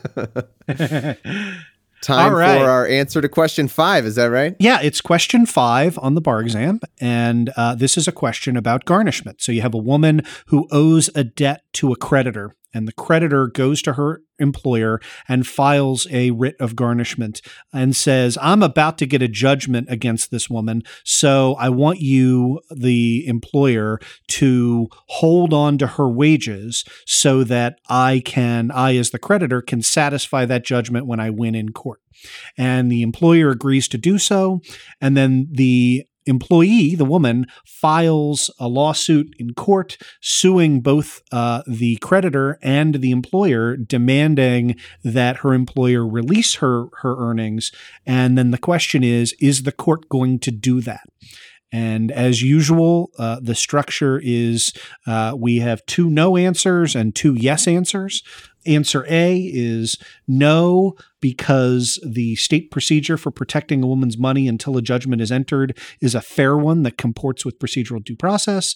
Time for our answer to question 5. Is that right? Yeah, it's question 5 on the bar exam. And this is a question about garnishment. So you have a woman who owes a debt to a creditor. and the creditor goes to her employer and files a writ of garnishment and says, I'm about to get a judgment against this woman, so I want you, the employer, to hold on to her wages so that I, as the creditor, can satisfy that judgment when I win in court. And the employer agrees to do so, and then the employee, the woman, files a lawsuit in court suing both the creditor and the employer, demanding that her employer release her earnings. And then the question is the court going to do that? And as usual, the structure is we have 2 no answers and 2 yes answers. Answer A is no, because the state procedure for protecting a woman's money until a judgment is entered is a fair one that comports with procedural due process.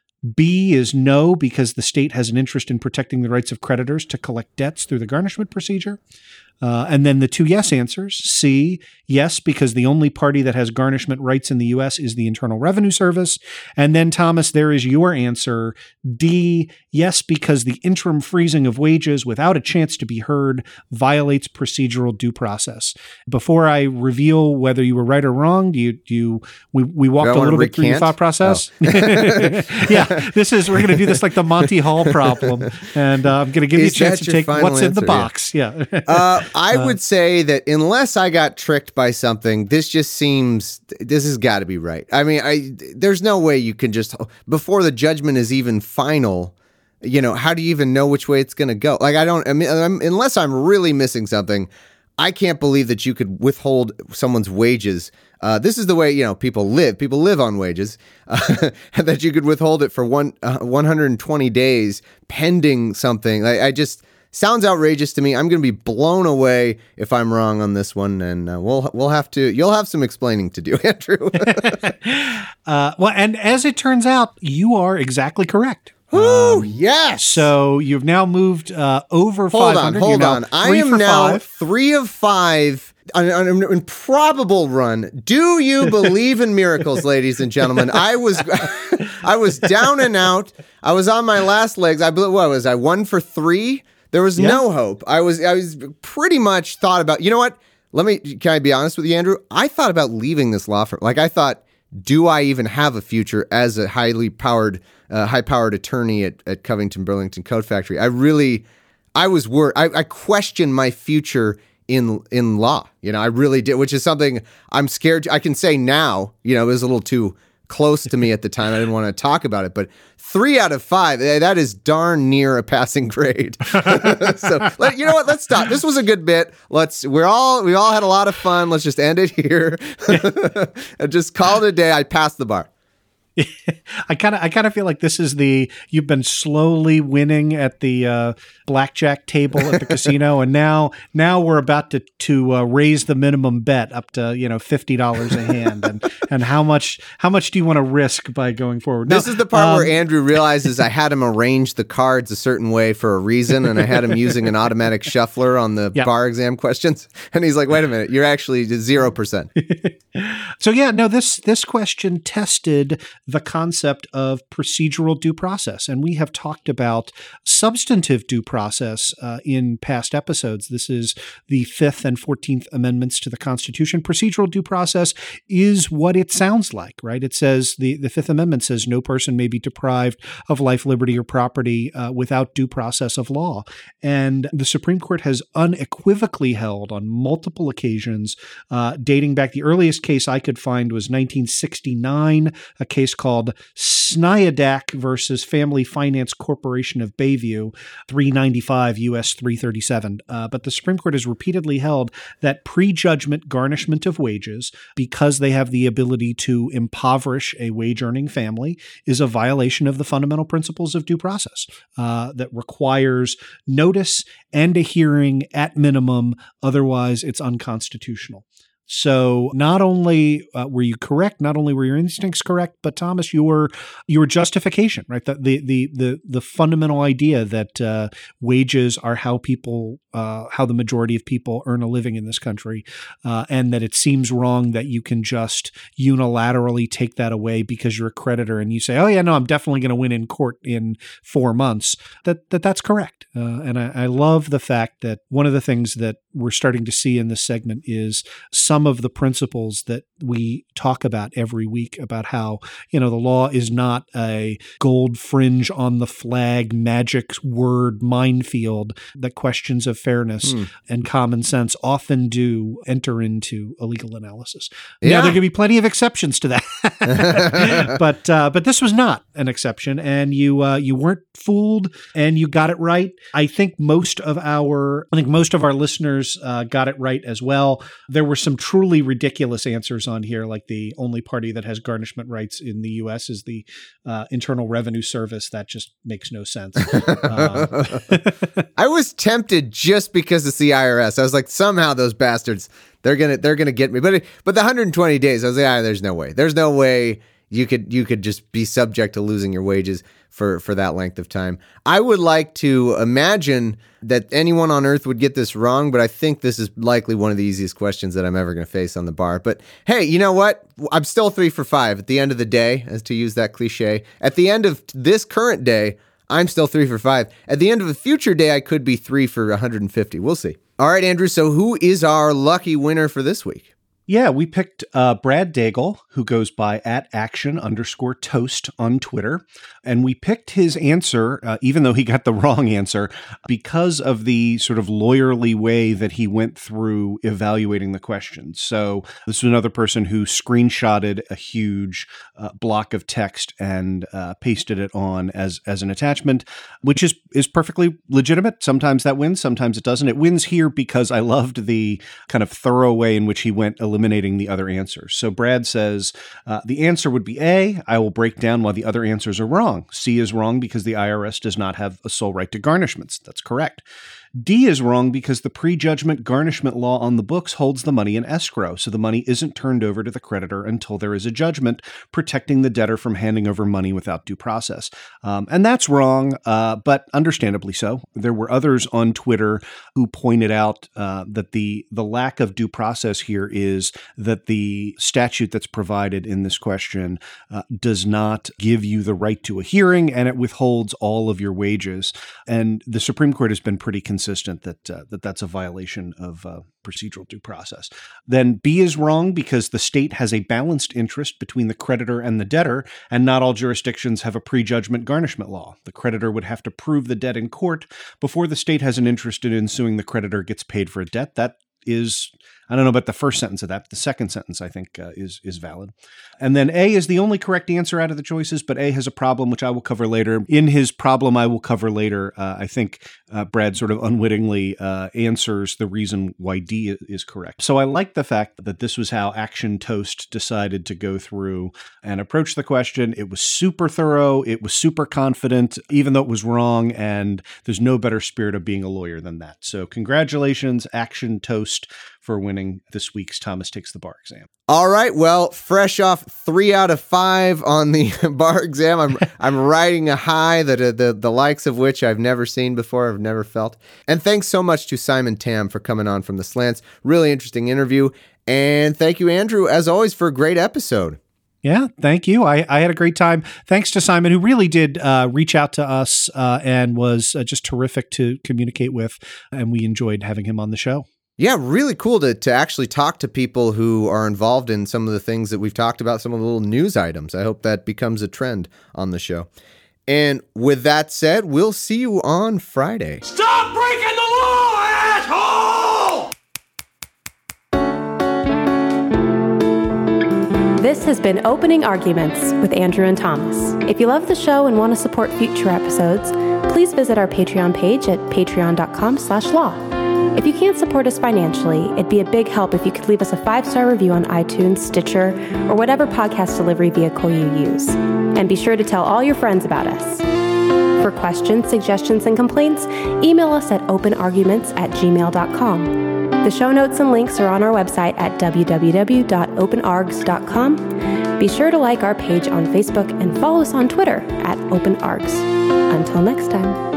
B is no, because the state has an interest in protecting the rights of creditors to collect debts through the garnishment procedure. And then the 2 yes answers. C, yes, because the only party that has garnishment rights in the U.S. is the Internal Revenue Service. And then, Thomas, there is your answer. D, yes, because the interim freezing of wages without a chance to be heard violates procedural due process. Before I reveal whether you were right or wrong, we walked a little bit through your thought process. Oh. Yeah, we're going to do this like the Monty Hall problem. And I'm going to give you a chance to take what's in the box. Yeah. I would say that unless I got tricked by something, this has got to be right. I mean, there's no way you can just, before the judgment is even final, how do you even know which way it's going to go? Like, unless I'm really missing something, I can't believe that you could withhold someone's wages. This is the way, people live. People live on wages, and that you could withhold it for 120 days pending something. Sounds outrageous to me. I'm going to be blown away if I'm wrong on this one, and you'll have some explaining to do, Andrew. Well, and as it turns out, you are exactly correct. Oh, yes. So you've now moved over 500. Hold on. I am now 3 of 5 on an improbable run. Do you believe in miracles, ladies and gentlemen? I was down and out. I was on my last legs. I 1 for 3? There was no hope. I was pretty much thought about, you know what? Can I be honest with you, Andrew? I thought about leaving this law firm. Like, I thought, do I even have a future as a high-powered attorney at Covington Burlington Coat Factory? I was worried. I questioned my future in law. I really did, which is something I'm scared. I can say now, it was a little too close to me at the time. I didn't want to talk about it, but 3 out of 5, that is darn near a passing grade. So, you know what? Let's stop. This was a good bit. We all had a lot of fun. Let's just end it here and just call it a day. I passed the bar. I kind of feel like this is you've been slowly winning at the blackjack table at the casino, and now we're about to raise the minimum bet up to $50 a hand, and how much do you want to risk by going forward? This is the part where Andrew realizes I had him arrange the cards a certain way for a reason, and I had him using an automatic shuffler on the bar exam questions, and he's like, "Wait a minute, you're actually 0%." So this question tested the concept of procedural due process. And we have talked about substantive due process in past episodes. This is the 5th and 14th Amendments to the Constitution. Procedural due process is what it sounds like, right? It says, the 5th Amendment says, no person may be deprived of life, liberty, or property without due process of law. And the Supreme Court has unequivocally held on multiple occasions, dating back, the earliest case I could find was 1969, a case called Sniadak versus Family Finance Corporation of Bayview, 395 U.S. 337. But the Supreme Court has repeatedly held that prejudgment garnishment of wages, because they have the ability to impoverish a wage-earning family, is a violation of the fundamental principles of due process that requires notice and a hearing at minimum. Otherwise, it's unconstitutional. So not only were you correct, not only were your instincts correct, but Thomas, your justification, right? The fundamental idea that wages are how the majority of people earn a living in this country, and that it seems wrong that you can just unilaterally take that away because you're a creditor and you say, oh yeah, no, I'm definitely going to win in court in 4 months. That's correct. And I love the fact that one of the things that we're starting to see in this segment is some of the principles that we talk about every week about how, the law is not a gold fringe on the flag magic word minefield, that questions of fairness and common sense often do enter into a legal analysis. Yeah. Now, there can be plenty of exceptions to that, but this was not an exception, and you weren't fooled, and you got it right. I think most of our listeners got it right as well. There were some truly ridiculous answers on here, like the only party that has garnishment rights in the U.S. is the Internal Revenue Service. That just makes no sense. I was tempted just because it's the IRS. I was like, somehow those bastards, they're gonna get me. But the 120 days, I was like, there's no way. There's no way you could just be subject to losing your wages for that length of time. I would like to imagine that anyone on earth would get this wrong, but I think this is likely one of the easiest questions that I'm ever going to face on the bar. But hey, you know what? I'm still 3 for 5 at the end of the day, as to use that cliche. At the end of this current day, I'm still 3 for 5. At the end of a future day, I could be 3 for 150. We'll see. All right, Andrew, so who is our lucky winner for this week? Yeah, we picked Brad Daigle, who goes by @action_toast on Twitter. And we picked his answer, even though he got the wrong answer, because of the sort of lawyerly way that he went through evaluating the questions. So this was another person who screenshotted a huge block of text and pasted it on as an attachment, which is perfectly legitimate. Sometimes that wins, sometimes it doesn't. It wins here because I loved the kind of thorough way in which he went eliminating the other answers. So Brad says, the answer would be A. I will break down why the other answers are wrong. C is wrong because the IRS does not have a sole right to garnishments. That's correct. D is wrong because the prejudgment garnishment law on the books holds the money in escrow, so the money isn't turned over to the creditor until there is a judgment protecting the debtor from handing over money without due process. And that's wrong, but understandably so. There were others on Twitter who pointed out that the lack of due process here is that the statute that's provided in this question does not give you the right to a hearing, and it withholds all of your wages. And the Supreme Court has been pretty consistent that that's a violation of procedural due process. Then B is wrong because the state has a balanced interest between the creditor and the debtor, and not all jurisdictions have a prejudgment garnishment law. The creditor would have to prove the debt in court before the state has an interest in ensuing the creditor gets paid for a debt. That is, I don't know about the first sentence of that, but the second sentence, I think, is valid. And then A is the only correct answer out of the choices, but A has a problem, which I will cover later. In his problem I will cover later, I think Brad sort of unwittingly answers the reason why D is correct. So I like the fact that this was how Action Toast decided to go through and approach the question. It was super thorough. It was super confident, even though it was wrong. And there's no better spirit of being a lawyer than that. So congratulations, Action Toast, for winning this week's Thomas Takes the Bar exam. All right. Well, fresh off 3 out of 5 on the bar exam, I'm riding a high that the likes of which I've never seen before, I've never felt. And thanks so much to Simon Tam for coming on from the Slants. Really interesting interview. And thank you, Andrew, as always, for a great episode. Yeah, thank you. I had a great time. Thanks to Simon, who really did reach out to us and was just terrific to communicate with. And we enjoyed having him on the show. Yeah, really cool to actually talk to people who are involved in some of the things that we've talked about, some of the little news items. I hope that becomes a trend on the show. And with that said, we'll see you on Friday. Stop breaking the law, asshole! This has been Opening Arguments with Andrew and Thomas. If you love the show and want to support future episodes, please visit our Patreon page at patreon.com/law. If you can't support us financially, it'd be a big help if you could leave us a 5-star review on iTunes, Stitcher, or whatever podcast delivery vehicle you use. And be sure to tell all your friends about us. For questions, suggestions, and complaints, email us at openarguments@gmail.com. The show notes and links are on our website at www.openargs.com. Be sure to like our page on Facebook and follow us on Twitter at OpenArgs. Until next time.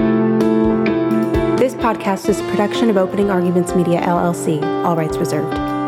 This podcast is a production of Opening Arguments Media, LLC. All rights reserved.